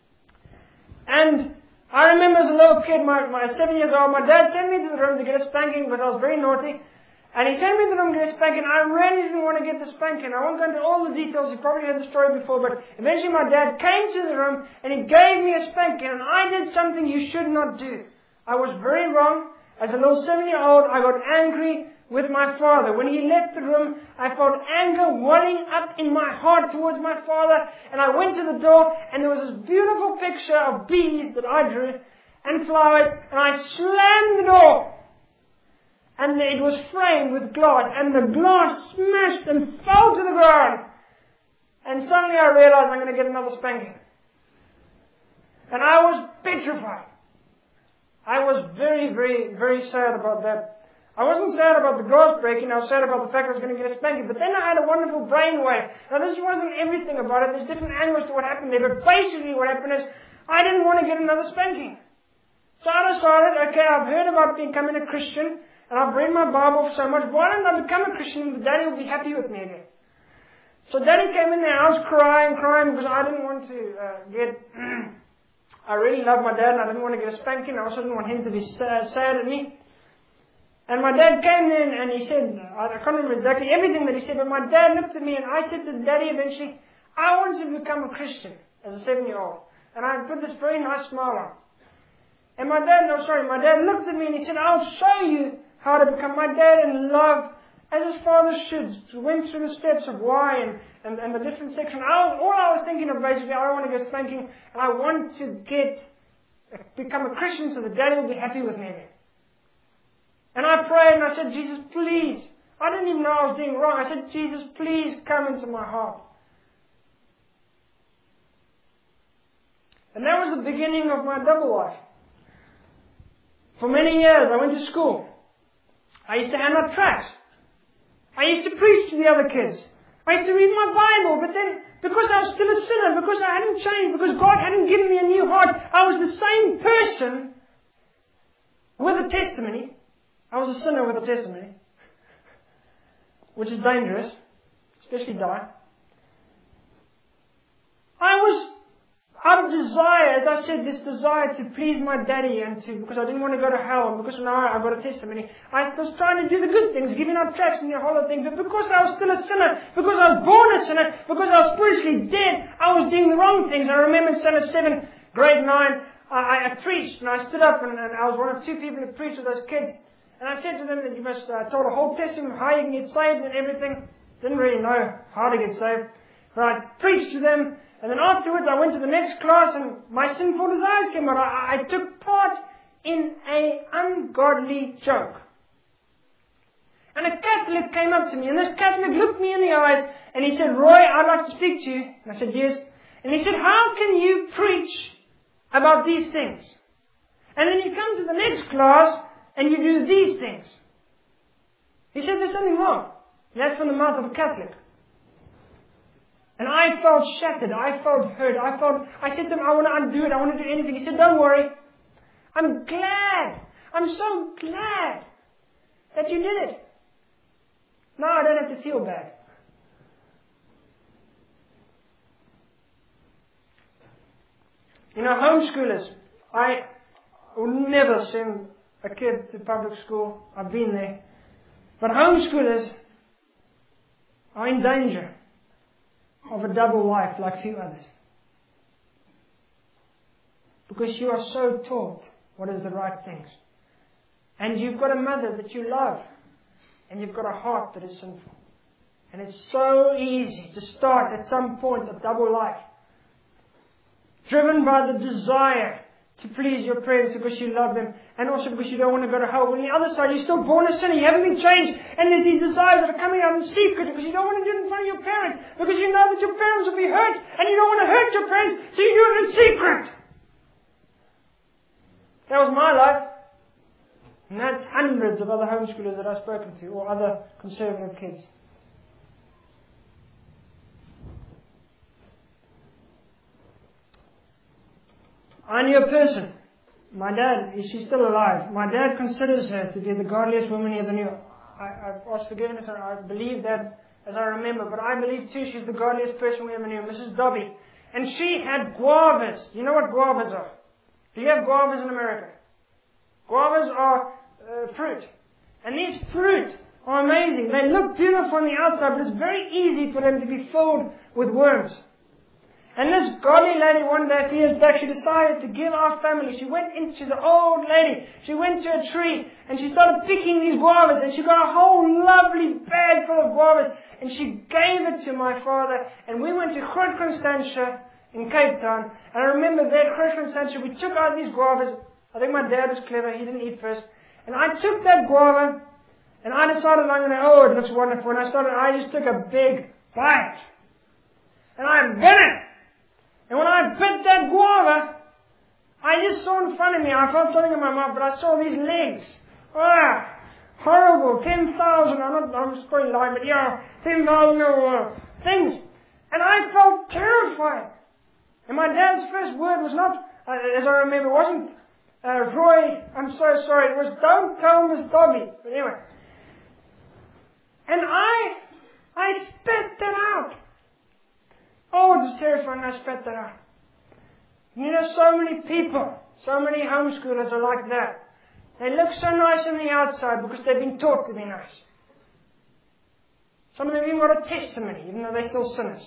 And I remember as a little kid, my, my seven years old, my dad sent me to the room to get a spanking because I was very naughty. And he sent me to the room to get a spanking. I really didn't want to get the spanking. I won't go into all the details. You've probably heard the story before. But eventually my dad came to the room and he gave me a spanking. And I did something you should not do. I was very wrong. As a little seven-year-old, I got angry with my father. When he left the room, I felt anger welling up in my heart towards my father. And I went to the door, and there was this beautiful picture of bees that I drew, and flowers, and I slammed the door. And it was framed with glass, and the glass smashed and fell to the ground. And suddenly I realized I'm going to get another spanking. And I was petrified. I was very, very, very sad about that. I wasn't sad about the glass breaking. I was sad about the fact I was going to get a spanking. But then I had a wonderful brainwave. Now this wasn't everything about it. There's different angles to what happened there. But basically what happened is I didn't want to get another spanking. So I decided, okay, I've heard about becoming a Christian. And I've read my Bible so much. Why don't I become a Christian and Daddy will be happy with me again? So Daddy came in there. I was crying, crying because I didn't want to uh, get... I really loved my dad and I didn't want to get a spanking. I also didn't want him to be sad, sad at me. And my dad came in and he said, I can't remember exactly everything that he said, but my dad looked at me and I said to Daddy eventually, I want to become a Christian as a seven-year-old. And I put this very nice smile on. And my dad, no sorry, my dad looked at me and he said, I'll show you how to become. My dad in love, as his father should, went through the steps of why and, and, and the different sections. I, all I was thinking of basically, I don't want to get spanking and I want to get, become a Christian so that Daddy will be happy with me again. And I prayed and I said, Jesus, please. I didn't even know I was doing wrong. I said, Jesus, please come into my heart. And that was the beginning of my double life. For many years I went to school. I used to hand out tracts. I used to preach to the other kids. I used to read my Bible, but then because I was still a sinner, because I hadn't changed, because God hadn't given me a new heart, I was the same person with a testimony. I was a sinner with a testimony, which is dangerous, especially die. I was out of desire, as I said, this desire to please my daddy and to, because I didn't want to go to hell, and because now I've got a testimony, I was trying to do the good things, giving out tracts and the whole thing, but because I was still a sinner, because I was born a sinner, because I was spiritually dead, I was doing the wrong things. I remember in Sunday seven, grade nine, I, I preached, and I stood up, and, and I was one of two people who preached with those kids, and I said to them that you must, I uh, told a whole testimony of how you can get saved and everything. Didn't really know how to get saved, but I preached to them. And then afterwards I went to the next class and my sinful desires came out. I, I took part in an ungodly joke. And a Catholic came up to me, and this Catholic looked me in the eyes and he said, "Roy, I'd like to speak to you." And I said, "Yes." And he said, "How can you preach about these things? And then you come to the next class and you do these things." He said, "There's something wrong." That's from the mouth of a Catholic. And I felt shattered. I felt hurt. I felt, I said to him, "I want to undo it. I want to do anything." He said, "Don't worry. I'm glad. I'm so glad that you did it. Now I don't have to feel bad." You know, homeschoolers, I will never send a kid to public school. I've been there. But homeschoolers are in danger of a double life like few others. Because you are so taught what is the right things. And you've got a mother that you love. And you've got a heart that is sinful. And it's so easy to start at some point a double life. Driven by the desire to please your parents because you love them, and also because you don't want to go to hell. On the other side, you're still born a sinner, you haven't been changed, and there's these desires that are coming out in secret because you don't want to do it in front of your parents, because you know that your parents will be hurt, and you don't want to hurt your parents, so you do it in secret. That was my life. And that's hundreds of other homeschoolers that I've spoken to, or other conservative kids. I knew a person. My dad, she's still alive. My dad considers her to be the godliest woman he ever knew. I, I've asked forgiveness and I believe that as I remember. But I believe too she's the godliest person we ever knew, Missus Dobby. And she had guavas. You know what guavas are? Do you have guavas in America? Guavas are uh, fruit. And these fruit are amazing. They look beautiful on the outside, but it's very easy for them to be filled with worms. And this godly lady one day, a few years back, she decided to give our family. She went in, she's an old lady. She went to a tree and she started picking these guavas, and she got a whole lovely bag full of guavas, and she gave it to my father. And we went to Groot Constantia in Cape Town. And I remember there at Groot Constantia, we took out these guavas. I think my dad was clever, he didn't eat first. And I took that guava and I decided I'm going to, oh, it looks wonderful. And I started, I just took a big bite. And I bit it. And when I bit that guava, I just saw in front of me, I felt something in my mouth, but I saw these legs. Ah, horrible, ten thousand, I'm not, I'm just probably lying, but yeah, ten thousand uh, things. And I felt terrified. And my dad's first word was not, uh, as I remember, it wasn't, uh, "Roy, I'm so sorry." It was, "Don't tell Miss Dobby." But anyway. And I, I spat that out. Oh, it was terrifying. I spat that out. You know, so many people, so many homeschoolers are like that. They look so nice on the outside because they've been taught to be nice. Some of them even got a testimony, even though they're still sinners.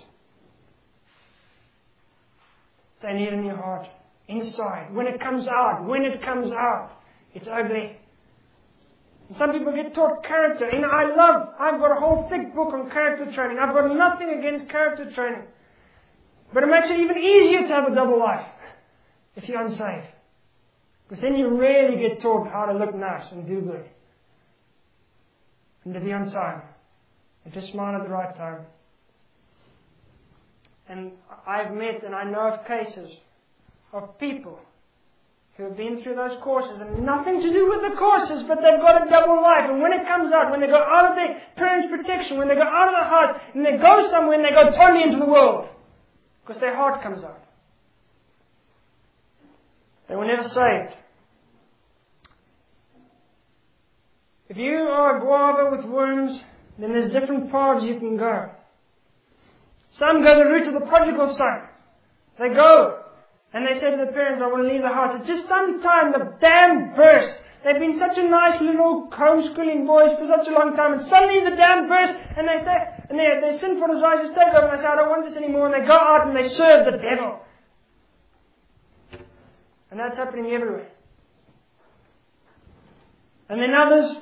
They need a new heart inside. When it comes out, when it comes out, it's ugly. And some people get taught character. And I love, I've got a whole thick book on character training. I've got nothing against character training. But it makes it even easier to have a double life if you're unsaved. Because then you really get taught how to look nice and do good. And to be on time. And to smile at the right time. And I've met and I know of cases of people who have been through those courses and nothing to do with the courses, but they've got a double life. And when it comes out, when they go out of their parents' protection, when they go out of the house, and they go somewhere and they go totally into the world, because their heart comes out. They were never saved. If you are a guava with worms, then there's different paths you can go. Some go the route of the prodigal son. They go, and they say to the parents, I want to leave the house. It's just sometime the dam bursts. They've been such a nice little homeschooling boys for such a long time, and suddenly the dam bursts, and they say, and their, their sinful desires just take over, and they say, I don't want this anymore, and they go out and they serve the devil. And that's happening everywhere. And then others,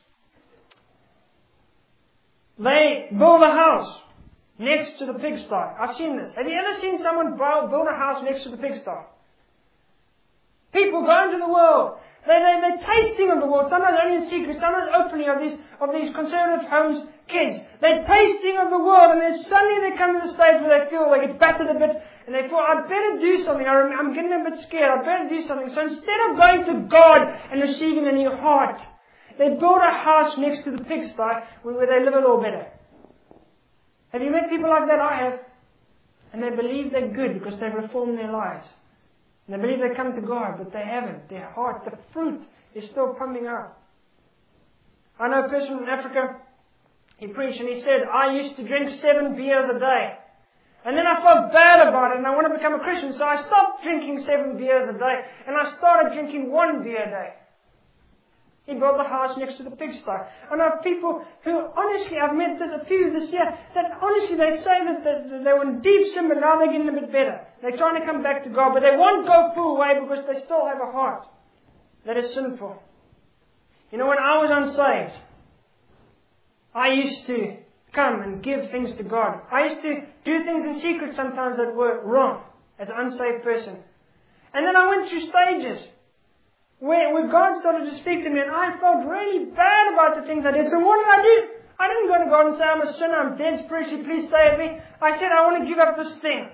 they build a house next to the pigsty. I've seen this. Have you ever seen someone build a house next to the pigsty? People go into the world. They, they, they're tasting of the world, sometimes only in secret, sometimes openly, of these, of these conservative homes' kids. They're tasting of the world, and then suddenly they come to the stage where they feel they get battered a bit, and they feel, I'd better do something. I'm getting a bit scared. I'd better do something. So instead of going to God and receiving a new heart, they build a house next to the pigsty where they live a little better. Have you met people like that? I have. And they believe they're good because they've reformed their lives. And they believe they come to God, but they haven't. Their heart, the fruit, is still pumping out. I know a person in Africa, he preached and he said, I used to drink seven beers a day. And then I felt bad about it and I wanted to become a Christian, so I stopped drinking seven beers a day and I started drinking one beer a day. He built the house next to the pigsty. I know people who, honestly, I've met this, a few this year, that honestly they say that they, they were in deep sin, but now they're getting a bit better. They're trying to come back to God, but they won't go full way because they still have a heart that is sinful. You know, when I was unsaved, I used to come and give things to God. I used to do things in secret sometimes that were wrong as an unsaved person. And then I went through stages Where, where God started to speak to me, and I felt really bad about the things I did. So what did I do? I didn't go to God and say, I'm a sinner, I'm dead spiritually, please save me. I said, I want to give up this thing.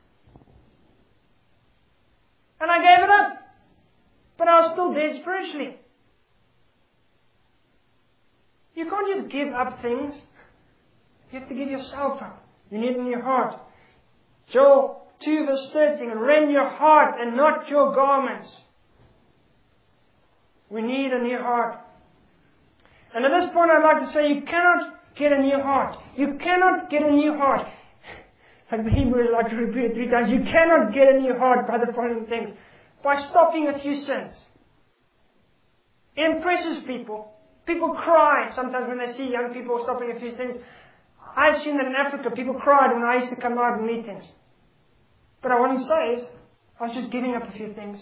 And I gave it up. But I was still dead spiritually. You can't just give up things. You have to give yourself up. You need it in your heart. Joel two verse thirteen, rend your heart and not your garments. We need a new heart. And at this point I'd like to say you cannot get a new heart. You cannot get a new heart. Like the Hebrews like to repeat it three times. You cannot get a new heart by the following things. By stopping a few sins. It impresses people. People cry sometimes when they see young people stopping a few things. I've seen that in Africa. People cried when I used to come out in meetings. But I wasn't saved. I was just giving up a few things.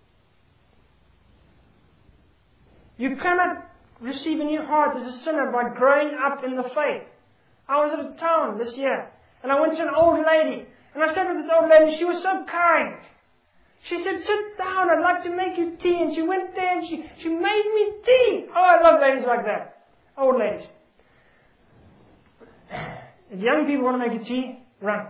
You cannot receive a new heart as a sinner by growing up in the faith. I was at a town this year, and I went to an old lady, and I sat with this old lady, and she was so kind. She said, sit down, I'd like to make you tea. And she went there, and she, she made me tea. Oh, I love ladies like that. Old ladies. If young people want to make you tea, run.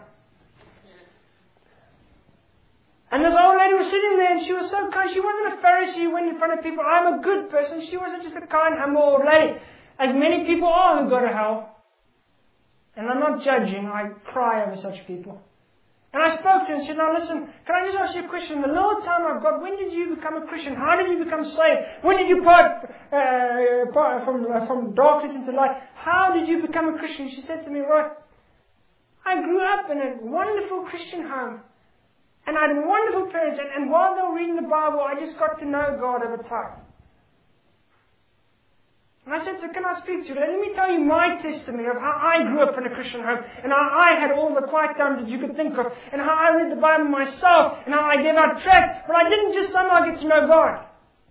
And this old lady was sitting there and she was so kind. She wasn't a Pharisee who went in front of people. I'm a good person. She wasn't just a kind, humble old lady. As many people are who go to hell. And I'm not judging. I cry over such people. And I spoke to her and said, now listen, can I just ask you a question? The little time I've got, when did you become a Christian? How did you become saved? When did you part, uh, part from, uh, from darkness into light? How did you become a Christian? She said to me, right, I grew up in a wonderful Christian home. And I had wonderful parents, and, and while they were reading the Bible, I just got to know God over time. And I said, so can I speak to you? Let me tell you my testimony of how I grew up in a Christian home, and how I had all the quiet times that you could think of, and how I read the Bible myself, and how I gave out tracts, but I didn't just somehow get to know God.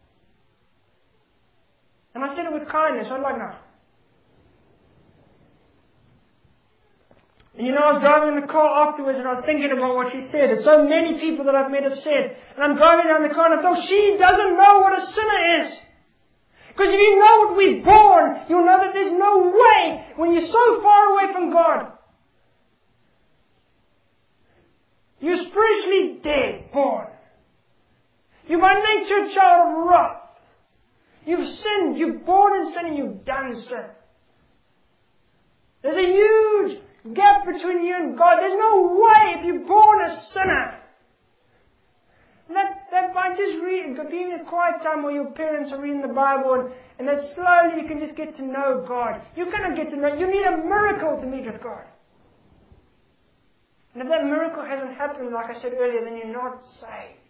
And I said it with kindness, I'm like, no. And you know, I was driving in the car afterwards and I was thinking about what she said. And so many people that I've met have said. And I'm driving down the car and I thought, she doesn't know what a sinner is. Because if you know what we're born, you'll know that there's no way when you're so far away from God. You're spiritually dead, born. nature child of wrath. You've sinned. You're born in sin and you've done sin. There's a huge gap between you and God. There's no way if you're born a sinner. That, that by just reading, being in a quiet time where your parents are reading the Bible and, and then slowly you can just get to know God. You're going to get to know, you need a miracle to meet with God. And if that miracle hasn't happened, like I said earlier, then you're not saved.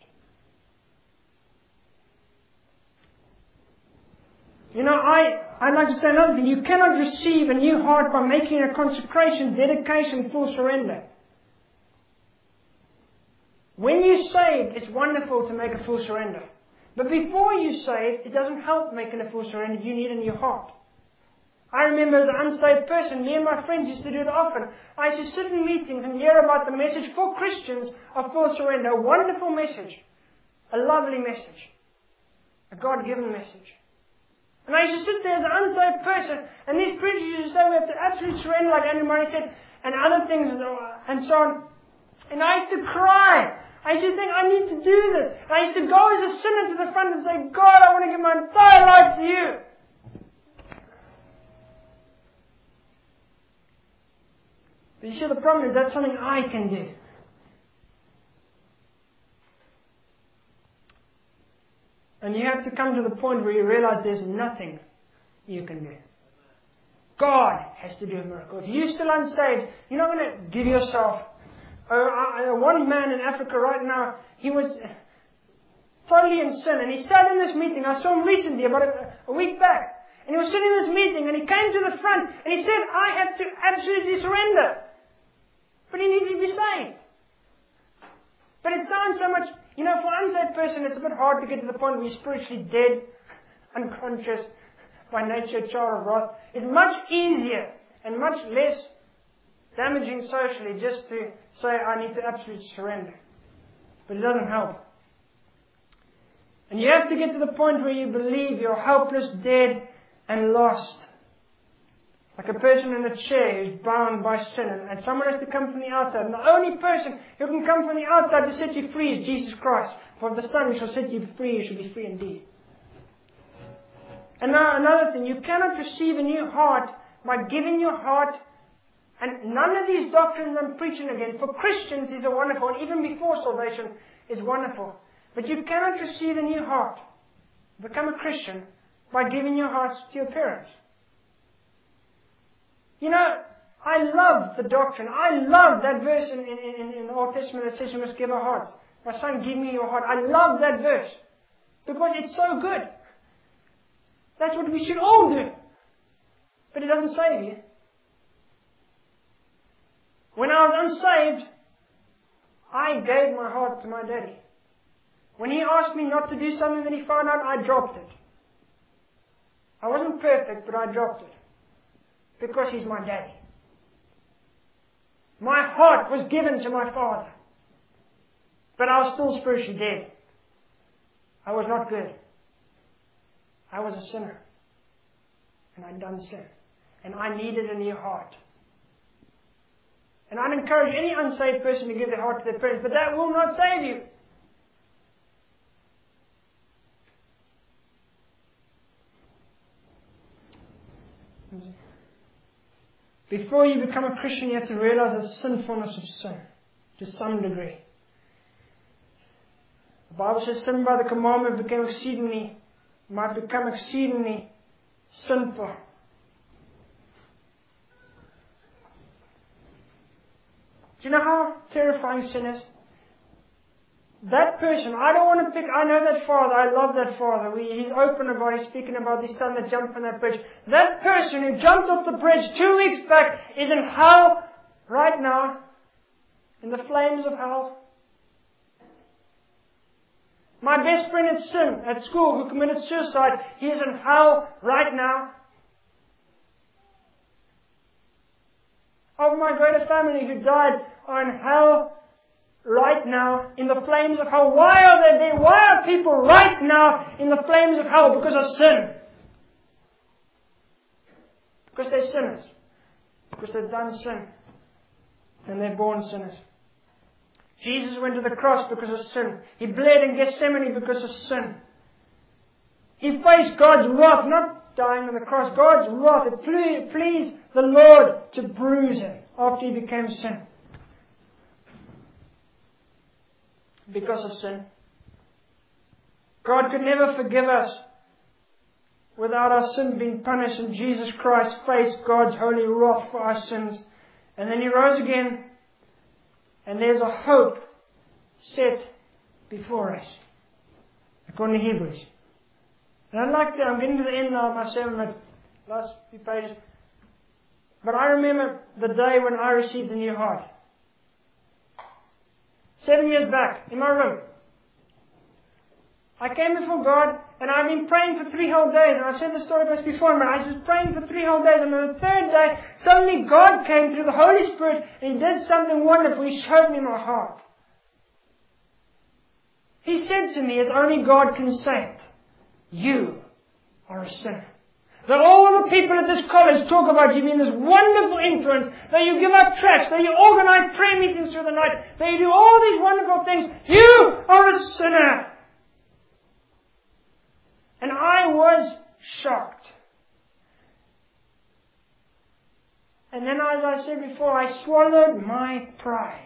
You know, I, I'd like to say another thing. You cannot receive a new heart by making a consecration, dedication, full surrender. When you're saved, it's wonderful to make a full surrender. But before you're saved, it doesn't help making a full surrender. You need a new heart. I remember as an unsaved person, me and my friends used to do it often. I used to sit in meetings and hear about the message for Christians of full surrender. A wonderful message. A lovely message. A God-given message. And I used to sit there as an unsaved person, and these preachers used to say we have to absolutely surrender, like Andrew Murray said, and other things, and so on. And I used to cry. I used to think, I need to do this. And I used to go as a sinner to the front and say, God, I want to give my entire life to you. But you see, the problem is that's something I can do. And you have to come to the point where you realize there's nothing you can do. God has to do a miracle. If you're still unsaved, you're not going to give yourself. Uh, uh, one man in Africa right now, he was totally in sin. And he sat in this meeting. I saw him recently, about a, a week back. And he was sitting in this meeting and he came to the front and he said, I have to absolutely surrender. But he needed to be saved. But it sounds so much, you know, for an unsaved person, it's a bit hard to get to the point where you're spiritually dead, unconscious, by nature, child of wrath. It's much easier and much less damaging socially just to say, I need to absolutely surrender. But it doesn't help. And you have to get to the point where you believe you're helpless, dead, and lost. Like a person in a chair who's bound by sin, and someone has to come from the outside. And the only person who can come from the outside to set you free is Jesus Christ. For if the Son shall set you free, you shall be free indeed. And now another thing, you cannot receive a new heart by giving your heart. And none of these doctrines I'm preaching again, for Christians these are wonderful, and even before salvation is wonderful. But you cannot receive a new heart, become a Christian, by giving your heart to your parents. You know, I love the doctrine. I love that verse in, in, in the Old Testament that says you must give our hearts. My son, give me your heart. I love that verse. Because it's so good. That's what we should all do. But it doesn't save you. When I was unsaved, I gave my heart to my daddy. When he asked me not to do something that he found out, I dropped it. I wasn't perfect, but I dropped it. Because he's my daddy. My heart was given to my father. But I was still spiritually dead. I was not good. I was a sinner. And I'd done sin. And I needed a new heart. And I'd encourage any unsaved person to give their heart to their parents, but that will not save you. Before you become a Christian, you have to realize the sinfulness of sin, to some degree. The Bible says sin by the commandment became exceedingly, might become exceedingly sinful. Do you know how terrifying sin is? That person, I don't want to pick, I know that father, I love that father. We, he's open about, he's speaking about his son that jumped from that bridge. That person who jumped off the bridge two weeks back is in hell right now, in the flames of hell. My best friend at sin, at school, who committed suicide, he is in hell right now. Of my greater family who died are in hell right now, in the flames of hell. Why are they there? Why are people right now in the flames of hell? Because of sin. Because they're sinners. Because they've done sin. And they're born sinners. Jesus went to the cross because of sin. He bled in Gethsemane because of sin. He faced God's wrath, not dying on the cross. God's wrath. It pleased the Lord to bruise him after he became sin. Because of sin. God could never forgive us without our sin being punished, and Jesus Christ faced God's holy wrath for our sins. And then He rose again, and there's a hope set before us, according to Hebrews. And I'd like to, I'm getting to the end now of my sermon, but last few pages. But I remember the day when I received a new heart. Seven years back, in my room. I came before God, and I've been praying for three whole days, and I've said the story just before, but I was praying for three whole days, and on the third day, suddenly God came through the Holy Spirit, and He did something wonderful. He showed me my heart. He said to me, as only God can say it, you are a sinner. That all the people at this college talk about you being this wonderful influence, that you give out tracts, that you organize prayer meetings through the night, that you do all these wonderful things. You are a sinner. And I was shocked. And then, as I said before, I swallowed my pride.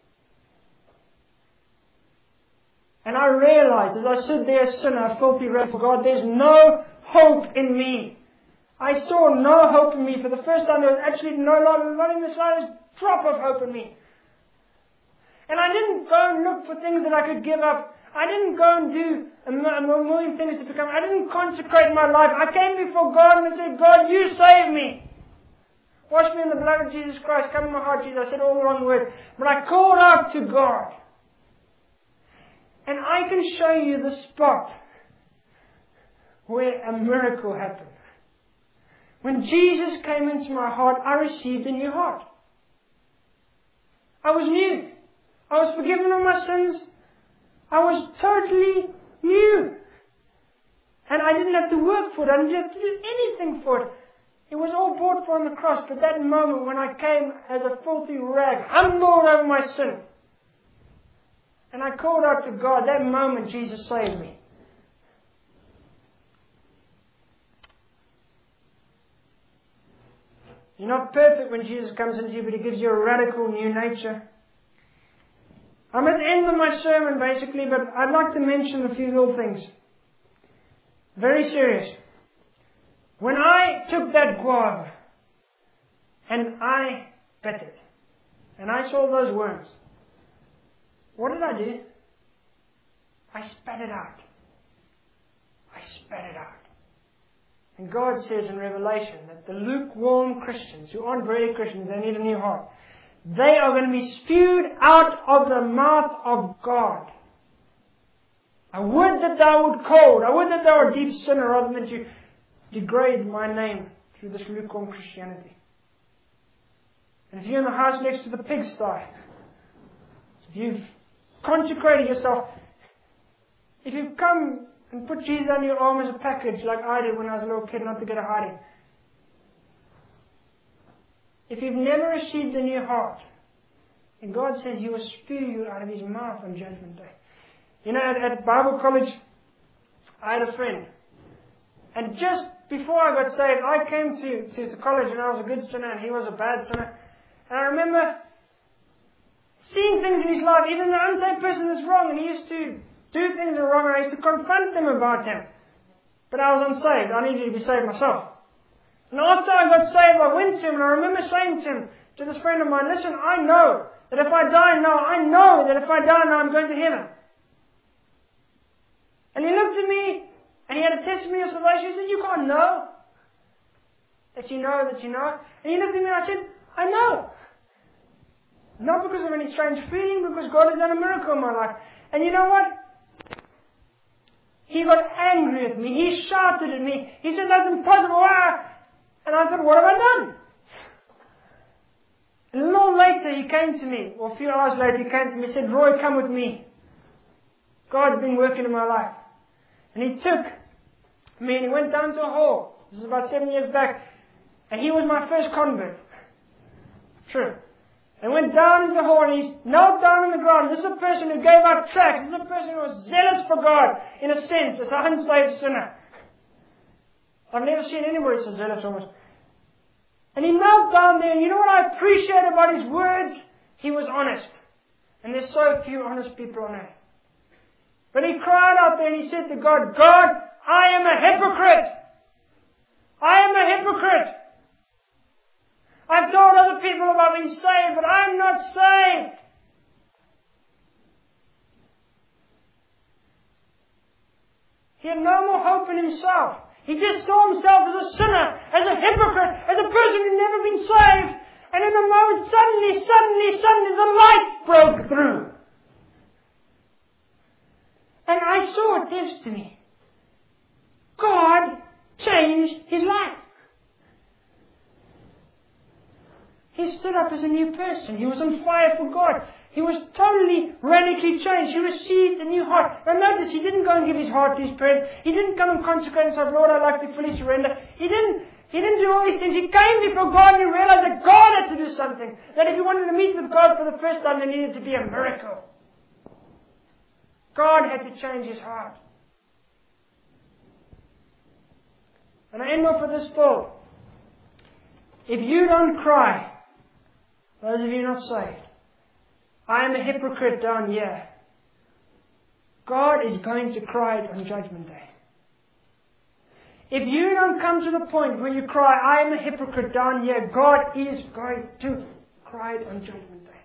And I realized, as I stood there, a sinner, a filthy wretch for God, there's no hope in me. I saw no hope in me. For the first time, there was actually no, not even the slightest drop of hope in me. And I didn't go and look for things that I could give up. I didn't go and do a million things to become. I didn't consecrate my life. I came before God and said, God, you save me. Wash me in the blood of Jesus Christ. Come in my heart, Jesus. I said all the wrong words. But I called out to God. And I can show you the spot where a miracle happened. When Jesus came into my heart, I received a new heart. I was new. I was forgiven of my sins. I was totally new. And I didn't have to work for it. I didn't have to do anything for it. It was all bought for on the cross. But that moment when I came as a filthy rag, humbled over my sin, and I called out to God, that moment Jesus saved me. You're not perfect when Jesus comes into you, but He gives you a radical new nature. I'm at the end of my sermon, basically, but I'd like to mention a few little things. Very serious. When I took that guava, and I bit it, and I saw those worms, what did I do? I spat it out. I spat it out. And God says in Revelation that the lukewarm Christians, who aren't really Christians, they need a new heart, they are going to be spewed out of the mouth of God. I would that thou wert cold. I would that thou wert deep sinner, rather than that you degrade my name through this lukewarm Christianity. And if you're in the house next to the pigsty, if you've consecrated yourself, if you've come and put Jesus under your arm as a package like I did when I was a little kid, not to get a hiding, if you've never received a new heart, and God says He will spew you out of His mouth on Judgment Day. You know, at, at Bible college, I had a friend. And just before I got saved, I came to, to, to college and I was a good sinner and he was a bad sinner. And I remember seeing things in his life, even the unsaved person that's wrong, and he used to do things that were wrong, and I used to confront them about him. But I was unsaved. I needed to be saved myself. And after I got saved, I went to him, and I remember saying to him, to this friend of mine, listen, I know that if I die now, I know that if I die now, I'm going to heaven. And he looked at me, and he had a testimony of salvation. He said, you can't know that you know that you know. And he looked at me, and I said, I know. Not because of any strange feeling, because God has done a miracle in my life. And you know what? He got angry at me. He shouted at me. He said, that's impossible. Ah! And I thought, what have I done? And a little later he came to me, or a few hours later he came to me and said, Roy, come with me. God's been working in my life. And he took me and he went down to a hall. This is about seven years back. And he was my first convert. True. and went down into the hall, and he knelt down on the ground. This is a person who gave out tracts. This is a person who was zealous for God, in a sense, as an unsaved sinner. I've never seen anybody so zealous almost. And he knelt down there, and you know what I appreciate about his words? He was honest. And there's so few honest people on earth. But he cried out there and he said to God, God, I am a hypocrite. I am a hypocrite. I've told other people about being saved, but I'm not saved. He had no more hope in himself. He just saw himself as a sinner, as a hypocrite, as a person who'd never been saved. And in a moment, suddenly, suddenly, suddenly, the light broke through. And I saw it gives to me. God changed his life. He stood up as a new person. He was on fire for God. He was totally, radically changed. He received a new heart. Now notice, he didn't go and give his heart to his parents. He didn't come and consecrate himself, Lord, I'd like to fully surrender. He didn't, he didn't do all these things. He came before God and he realized that God had to do something. That if he wanted to meet with God for the first time, there needed to be a miracle. God had to change his heart. And I end off with this thought. If you don't cry, those of you not saved, I am a hypocrite down here, God is going to cry it on Judgment Day. If you don't come to the point where you cry, I am a hypocrite down here, God is going to cry it on Judgment Day.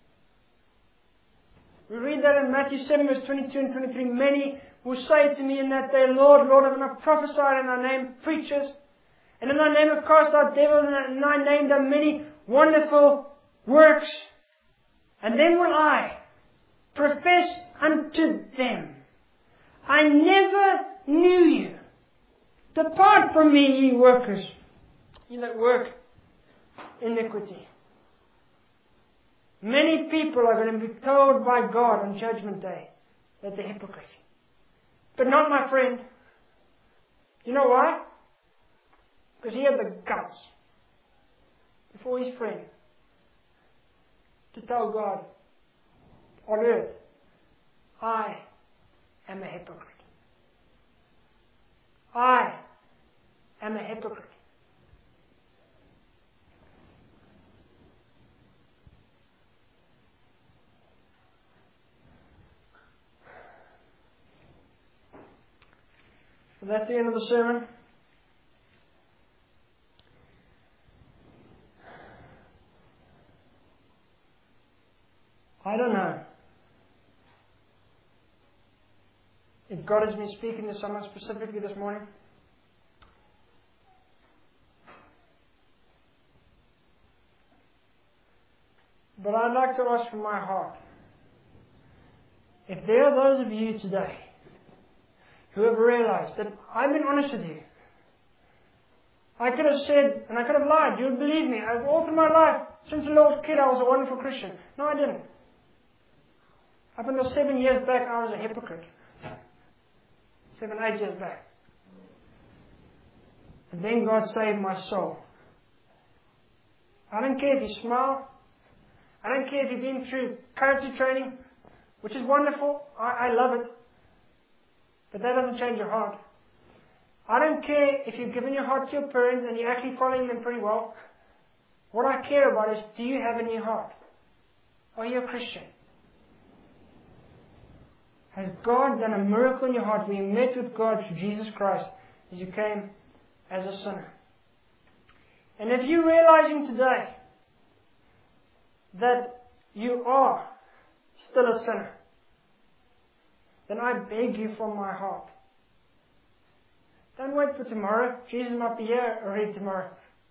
We read that in Matthew seven, verse twenty-two and twenty-three. Many will say to me in that day, Lord, Lord, have I not prophesied in thy name, preachers, and in thy name have cast out devils, and in thy name done many wonderful works. And then will I profess unto them, I never knew you. Depart from me, ye workers, ye that work iniquity. Many people are going to be told by God on Judgment Day that they're hypocrites. But not my friend. You know why? Because he had the guts before his friend to tell God on earth, I am a hypocrite. I am a hypocrite. So that's the end of the sermon. I don't know if God has been speaking to someone specifically this morning. But I'd like to ask from my heart, if there are those of you today who have realized that I've been honest with you. I could have said, and I could have lied, you would believe me. I, all through my life, since a little kid, I was a wonderful Christian. No, I didn't. Up until seven years back, I was a hypocrite. Seven, eight years back. And then God saved my soul. I don't care if you smile. I don't care if you've been through character training, which is wonderful. I, I love it. But that doesn't change your heart. I don't care if you've given your heart to your parents and you're actually following them pretty well. What I care about is, do you have a new heart? Are you a Christian? Has God done a miracle in your heart where you met with God through Jesus Christ as you came as a sinner? And if you're realizing today that you are still a sinner, then I beg you from my heart, don't wait for tomorrow. Jesus might be here already tomorrow.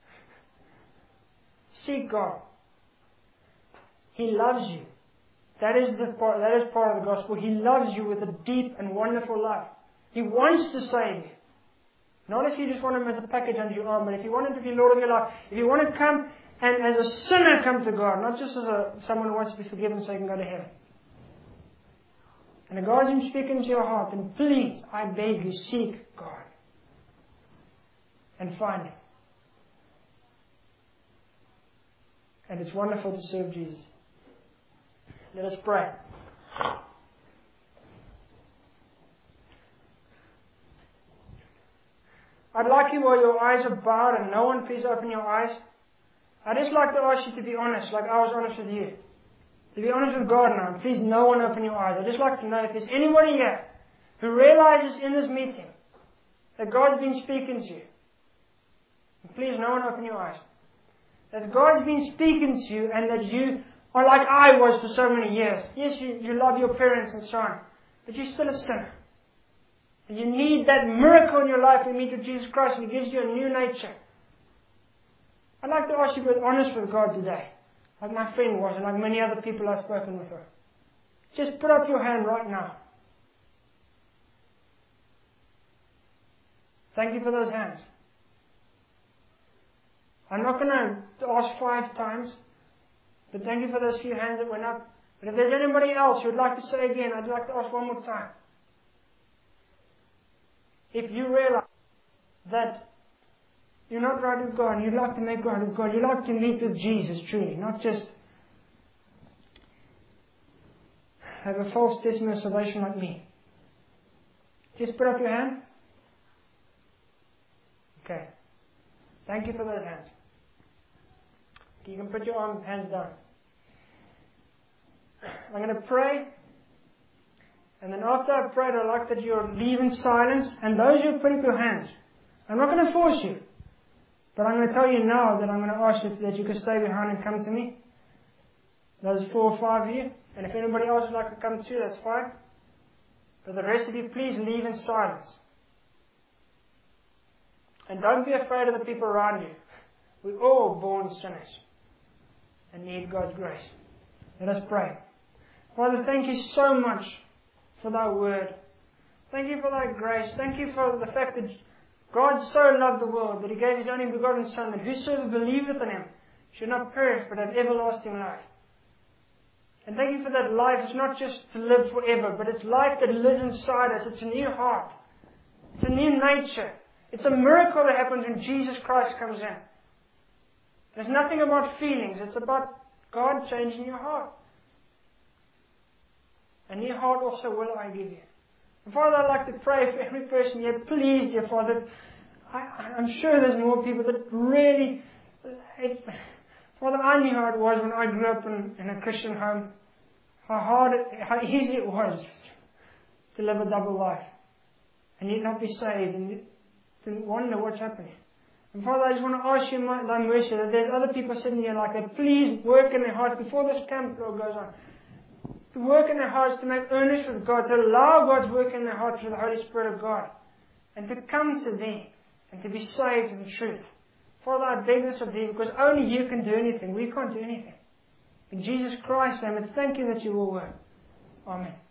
Seek God. He loves you. That is the part, that is part of the gospel. He loves you with a deep and wonderful love. He wants to save you. Not if you just want Him as a package under your arm, but if you want Him to be Lord of your life. If you want to come and as a sinner come to God, not just as a someone who wants to be forgiven so you can go to heaven. And if God is speaking to your heart, then please, I beg you, seek God. And find Him. And it's wonderful to serve Jesus. Let us pray. I'd like you, while your eyes are bowed, and no one, please open your eyes. I'd just like to ask you to be honest, like I was honest with you. To be honest with God now, and please no one open your eyes. I'd just like to know if there's anybody here who realizes in this meeting that God's been speaking to you. And please no one open your eyes. That God's been speaking to you and that you are like I was for so many years. Yes, you, you love your parents and so on, but you're still a sinner. And you need that miracle in your life to meet with Jesus Christ, and He gives you a new nature. I'd like to ask you to be honest with God today, like my friend was, and like many other people I've spoken with her. Just put up your hand right now. Thank you for those hands. I'm not going to ask five times, but thank you for those few hands that went up. But if there's anybody else who would like to say again, I'd like to ask one more time. If you realize that you're not right with God, and you'd like to make right with God, you'd like to meet with Jesus truly, not just have a false testimony of salvation like me. Just put up your hand. Okay. Thank you for those hands. You can put your arm, hands down. I'm going to pray. And then after I've prayed, I'd like that you'll leave in silence. And those who put up your hands, I'm not going to force you. But I'm going to tell you now that I'm going to ask you that you can stay behind and come to me. Those four or five of you. And if anybody else would like to come too, that's fine. But the rest of you, please leave in silence. And don't be afraid of the people around you. We're all born sinners and need God's grace. Let us pray. Father, thank you so much for thy word. Thank you for thy grace. Thank you for the fact that God so loved the world that He gave His only begotten Son, that whosoever believeth in Him should not perish but have everlasting life. And thank you for that life. It's not just to live forever, but it's life that lives inside us. It's a new heart. It's a new nature. It's a miracle that happens when Jesus Christ comes in. There's nothing about feelings. It's about God changing your heart. A new heart also will I give you. And Father, I'd like to pray for every person here. Please, dear Father, I, I'm sure there's more people that really... It, Father, I knew how it was when I grew up in, in a Christian home. How hard, it, how easy it was to live a double life. And yet not be saved. And to wonder what's happening. And Father, I just want to ask you my, thy mercy that there's other people sitting here like that. Please work in their hearts before this camp goes on. To work in their hearts, to make earnest with God, to allow God's work in their hearts through the Holy Spirit of God. And to come to Thee and to be saved in truth. Father, I beg this of Thee because only You can do anything. We can't do anything. In Jesus Christ's name, and thank You that You will work. Amen.